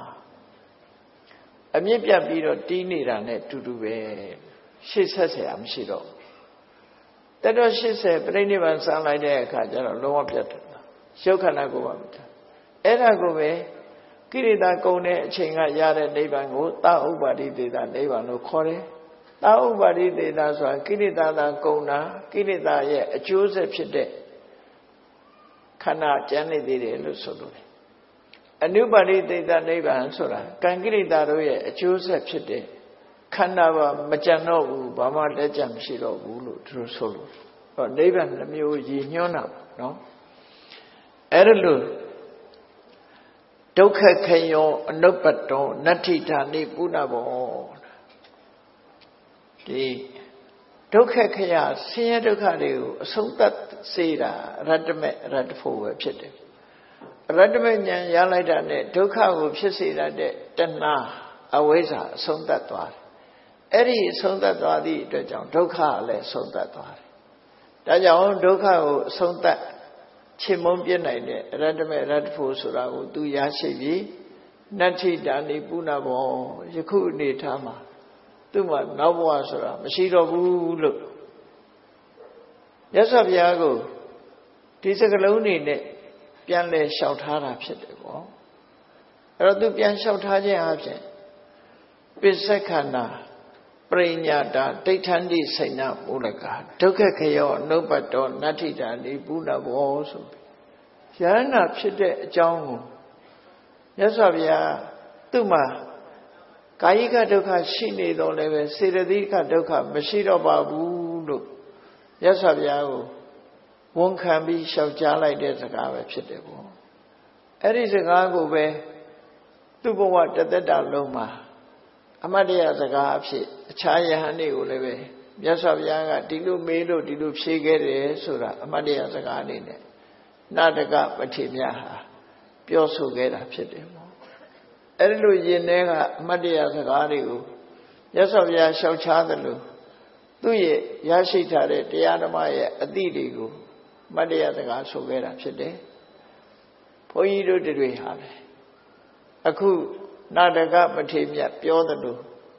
ကအမြင့်ပြတ်ပြီးတော့တီးနေတာနဲ့တူတူပဲရှေ့ဆက်เสียမရှိတော့တတ်တော်၈၀ပြိဋိဘံစံလိုက်တဲ့အခါကျတော့လုံးဝပြတ်တယ်ရုပ်ခန္ဓာကိုယ်ပါမတအဲ့ဒါကိုပဲကိရိတာကုံတဲ့အချိန်ကရတဲ့နိဗ္ဗာန်ကိုသာဥပ္ပါတိသေတာနိဗ္ဗာန်လို့ခေါ်တယ်သာဥပ္ပါတိသေတာဆိုတာကိရိတာသာကုံတာကိရိတာရဲ့အကျိုးဆက်ဖြစ်တဲ့ခန္ဓာကျန်နေသေးတယ်လို့ဆိုလို့တယ်အနုပါတိသေတာနိဗ္ဗာန်ဆိုတာကံကိရိတာတို့ရဲ့အကျိုးဆက်ဖြစ်တဲ့ခန္ဓာပါမကြံတော့ဘူးဘာမှလက်ကျန်မရှိတော့ဘူးလို့သူတို့ဆိုလို့ဟောနိဗ္ဗာန်နှမျိုးရည်ညွှန်းတာနော်အဲ့ဒါလို့ဒုက္ခခယောအနုပတ္တောနတ္ထိဌာနိပုဏ္ဏဘောဒီဒုက္ခခယဆင်းရဲဒုက္ခတွေကိုအဆုံးသတ်စေတာရတ္တမေရတ္တဖို့ပဲဖြစ်တယ်ရတ္တမေဉာဏ်ရလိုက်တာနဲ့ဒုက္ခကိုဖြစ်စေတတ်တဲ့တဏှာအဝိဇ္ဇာအဆုံးသတ်သွားတယ်အဲ့ဒီအဆုံးသတ်သွားသည့်အတွက်ကြောင့်ဒုက္ခလည်းအဆုံးသတ်သွားတယ်ဒါကြောင့်ဒုက္ခကိုအဆုံးသတ်ချေမုန်းပြနိုင်တဲ့ရတ္တမေရတ္တဖို့ဆိုတာကိုသူရရှိပြီးနတ္ထိတာနိပုဏ္ဏဘောယခုအနေထားမှာသူ့မှာနောက်ဘဝဆိုတာမရှိတော့ဘူးလို့မြတ်စွာဘုရားကိုဒီစကလုံးနေနဲ့ပြန်လဲလျှောက်ထားတာဖြစ်တယ်ပေါ့အဲ့တော့သူပြန်လျှောက်ထားခြင်းအပြင်ပစ္စက္ခဏာပရိညာတာဒိဋ္ဌန္တိစိဏမူလကဒုက္ခခယောအနုပတ္တောနတ္ထိတာနိပုဏ္ဏဘောဆိုပြီးယန္နာဖြစ်တဲ့အကြောင်းကိုမြတ်စွာဘုရားသူ့မှာကာယကဒုက္ခရှိနေတော့လည်းပဲစေတသိကဒုက္ခမရှိတော့ပါဘူးလို့မြတ်စွာဘုရားကိုဝန်ခံပြီးလျှောက်ကြားလိုက်တဲ့စကားပဲဖြစ်တယ်ပေါ့အဲ့ဒီစကားကိုပဲသူ့ဘဝတသက်တာလုံးမှာအမတ်တရားစကားအဖြစ်အခြားယဟန်တွေကိုလည်းပဲမြတ်စွာဘုရားကဒီလိုမေးလို့ဒီလိုဖြေခဲ့တယ်ဆိုတာအမတ်တရားစကားအနေနဲ့နာတကပတိမြတ်ဟာပြောဆိုခဲ့တာဖြစ်တယ်ပေါ့အဲ့ဒီလိုယင်ထဲကအမတ်တရားစကားတွေကိုမြတ်စွာဘုရားလျှောက်ချသလိုသူ့ရဲ့ရရှိထားတဲ့တရားဓမ္မရဲ့အသည့်တွေကိုမတ်တရားစကားဆိုခဲ့တာဖြစ်တယ်ဘုန်းကြီးတို့တွေဟာလေအခုနာတကပတိမြတ်ပြောသလို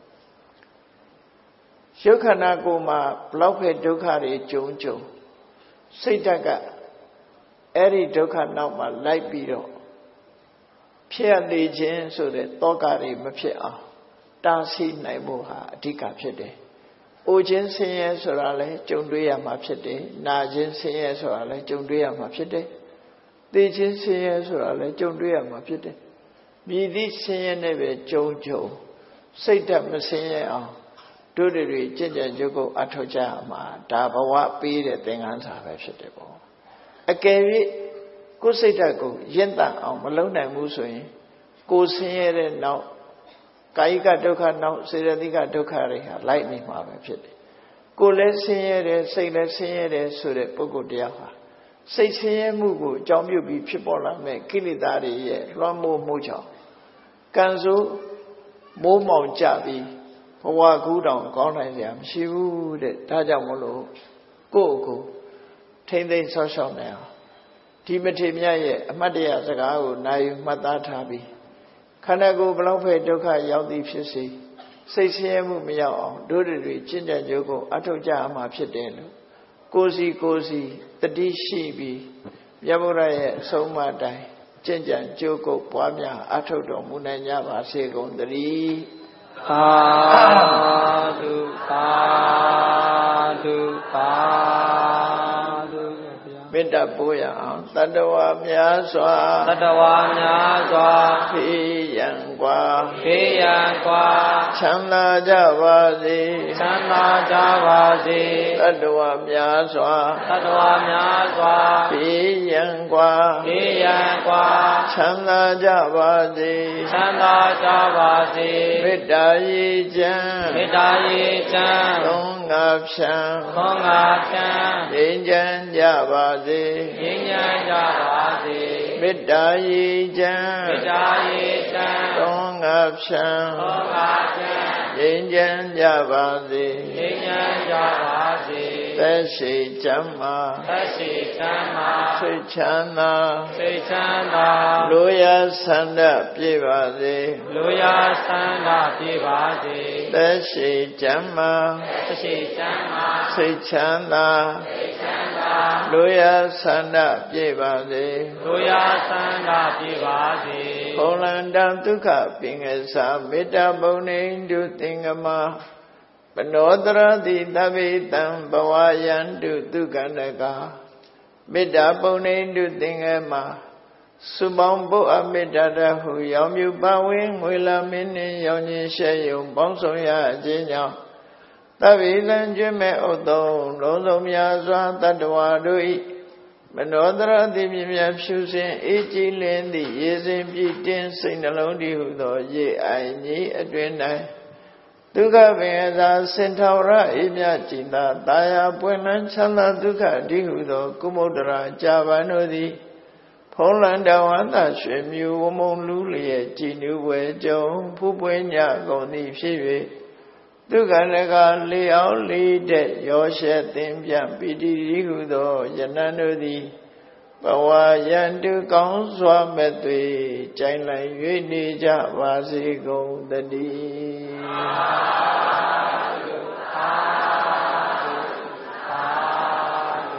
ရုပ်ခန္ဓာကိုယ်မှာဘလောက်ပဲဒုက္ခတွေကြုံကြုံစိတ်ဓာတ်ကအဲ့ဒီဒုက္ခနောက်မှာလိုက်ပြီးတော့ဖြစ်ရနေခြင်းဆိုတဲ့တောကတွေမဖြစ်အောင်တားဆီးနိုင်ဖို့ဟာအဓိကဖြစ်တယ်။အိုခြင်းဆင်းရဲဆိုတာလည်းကြုံတွေ့ရမှာဖြစ်တယ်။နာခြင်းဆင်းရဲဆိုတာလည်းကြုံတွေ့ရမှာဖြစ်တယ်။သိခြင်းဆင်းရဲဆိုတာလည်းကြုံတွေ့ရမှာဖြစ်တယ်။မြည်သည့်ဆင်းရဲနဲ့ပဲကြုံကြုံစိတ်ဓာတ်မဆင်းရဲအောင်တို့တွေကြင်ကြံကြုတ်ကိုအထောက်ကြရမှာဒါဘဝပေးတဲ့သင်္ကန်းစာပဲဖြစ်တယ်ပေါ့။အကယ်၍ကိုယ်စိတ်ဓာတ်ကိုရင့်တတ်အောင်မလုပ်နိုင်ဘူးဆိုရင်ကိုယ်ဆင်းရဲတဲ့နောက်ကာယကဒုက္ခနောက်စေတသိကဒုက္ခတွေဟာလိုက်နေမှာပဲဖြစ်တယ်။ကိုယ်လည်းဆင်းရဲတယ်စိတ်လည်းဆင်းရဲတယ်ဆိုတဲ့ပုဂ္ဂိုလ်တရားဟာစိတ်ဆင်းရဲမှုကိုအကြောင်းပြုပြီးဖြစ်ပေါ်လာမဲ့ကိလေသာတွေရဲ့လွှမ်းမိုးမှုကြောင့်ကံဆိုးမိုးမောင်ကြပြီးဘဝကူးတောင်ကောင်းနိုင်စရာမရှိဘူးတဲ့ဒါကြောင့်မလို့ကိုယ့်ကိုယ်ထိမ့်သိမ်းဆောက်ရှောက်နေအောင်ဒီမထေမြတ်ရဲ့အမတ်တရားစကားကိုနာယူမှတ်သားထားပြီးခန္ဓာကိုယ်ဘလောက်ပဲဒုက္ခရောက်သည်ဖြစ်စေစိတ်ဆင်းရဲမှုမရောက်အောင်တို့တွေကျင့်ကြံကြုတ်ကိုအထောက်ကြအမှာဖြစ်တယ်လို့ကိုယ်စီကိုယ်စီတတိရှိပြီးမြတ်ဗုဒ္ဓရဲ့အဆုံးအမတိုင်းကျင့်ကြံကြုတ်ကိုပွားများအထောက်တော်မူနိုင်ကြပါစေကုန်သတည်းသာဓုသာဓုသာမေတ္တာပို့ရအောင်တတ္တဝါများစွာတတ္တဝါများစွာဖိယံกว่าဘေးရန်กว่าချမ်းသာကြပါစေချမ်းသာကြပါစေတတ္တဝါများစွာသတ္တဝါများစွာဘေးရန်กว่าဘေးရန်กว่าချမ်းသာကြပါစေချမ်းသာကြပါစေမေတ္တာရေချမ်းမေတ္တာရေချမ်းသုံးငါဖြံခေါင်းငါဖြံငြိမ်းချမ်းကြပါစေငြိမ်းချမ်းကြပါစေမေတ္တာရေချမ်းမေတ္တာရေချမ်းသုံးငါဖြံခေါင်းငါဖြံငြိမ်းချမ်းကြပါစေငြိမ်းချမ်းကြပါစေသက်ရှိချမ်းသာသက်ရှိချမ်းသာစိတ်ချမ်းသာစိတ်ချမ်းသာလူရဆန္ဒပြည့်ပါစေလူရဆန္ဒပြည့်ပါစေသက်ရှိချမ်းသာသက်ရှိချမ်းသာစိတ်ချမ်းသာစိတ်ချမ်းသာလူရဆန္ဒပြည့်ပါစေလူရဆန္ဒပြည့်ပါစေဘုံလန္တဒုက္ခပင်္ဂစာမေတ္တာဘုံနေတုသင်္ကမပနောတရတိသဗ္ဗေတံဘဝယန္တုဒုက္ခန္တကမေတ္တာဘုံနေတုသင်္ကမစုပေါင်းပုအမေတ္တာတဟုရောင်မြူပါဝင်းငွေလာမင်းနှင့်ရောင်ခြင်းရှဲယုံပေါင်းဆောင်ရခြင်းကြောင့်သဗ္ဗေတံကျွမ်းမဲ့ဥတ္တုံလုံးစုံများစွာတတ္တဝါတို့၏မနောတရတိမြင်မြဖြူစင်အေးကြည်လင်းသည့်ရေစင်ပြည့်တင်းစိတ်နှလုံးတည်ဟုသောရေအိုင်ကြီးအတွင်၌ဒုက္ခပင်အသာစင်ထောရအေးမြကြည်သာတာယာပွင့်လန်းချမ်းသာဒုက္ခတည်ဟုသောကုမုဒ္ဒရာကြာပန်တို့သည်ဖုံးလန်းတဝန္တရွှေမြူဝမုံလူလျက်ကြည်နူဝဲကြုံဖူးပွင့်ညကုန်သည်ဖြစ်၍ဒုက္ခန္တကလေအောင်လေးတဲ့ရောရှက်သင်ပြပိတိရိဟုသောယနံတို့သည်ဘဝယန္တုကောင်းစွာမဲ့သွေကြိုင်လိုက်၍နေကြပါစေကုန်တည်း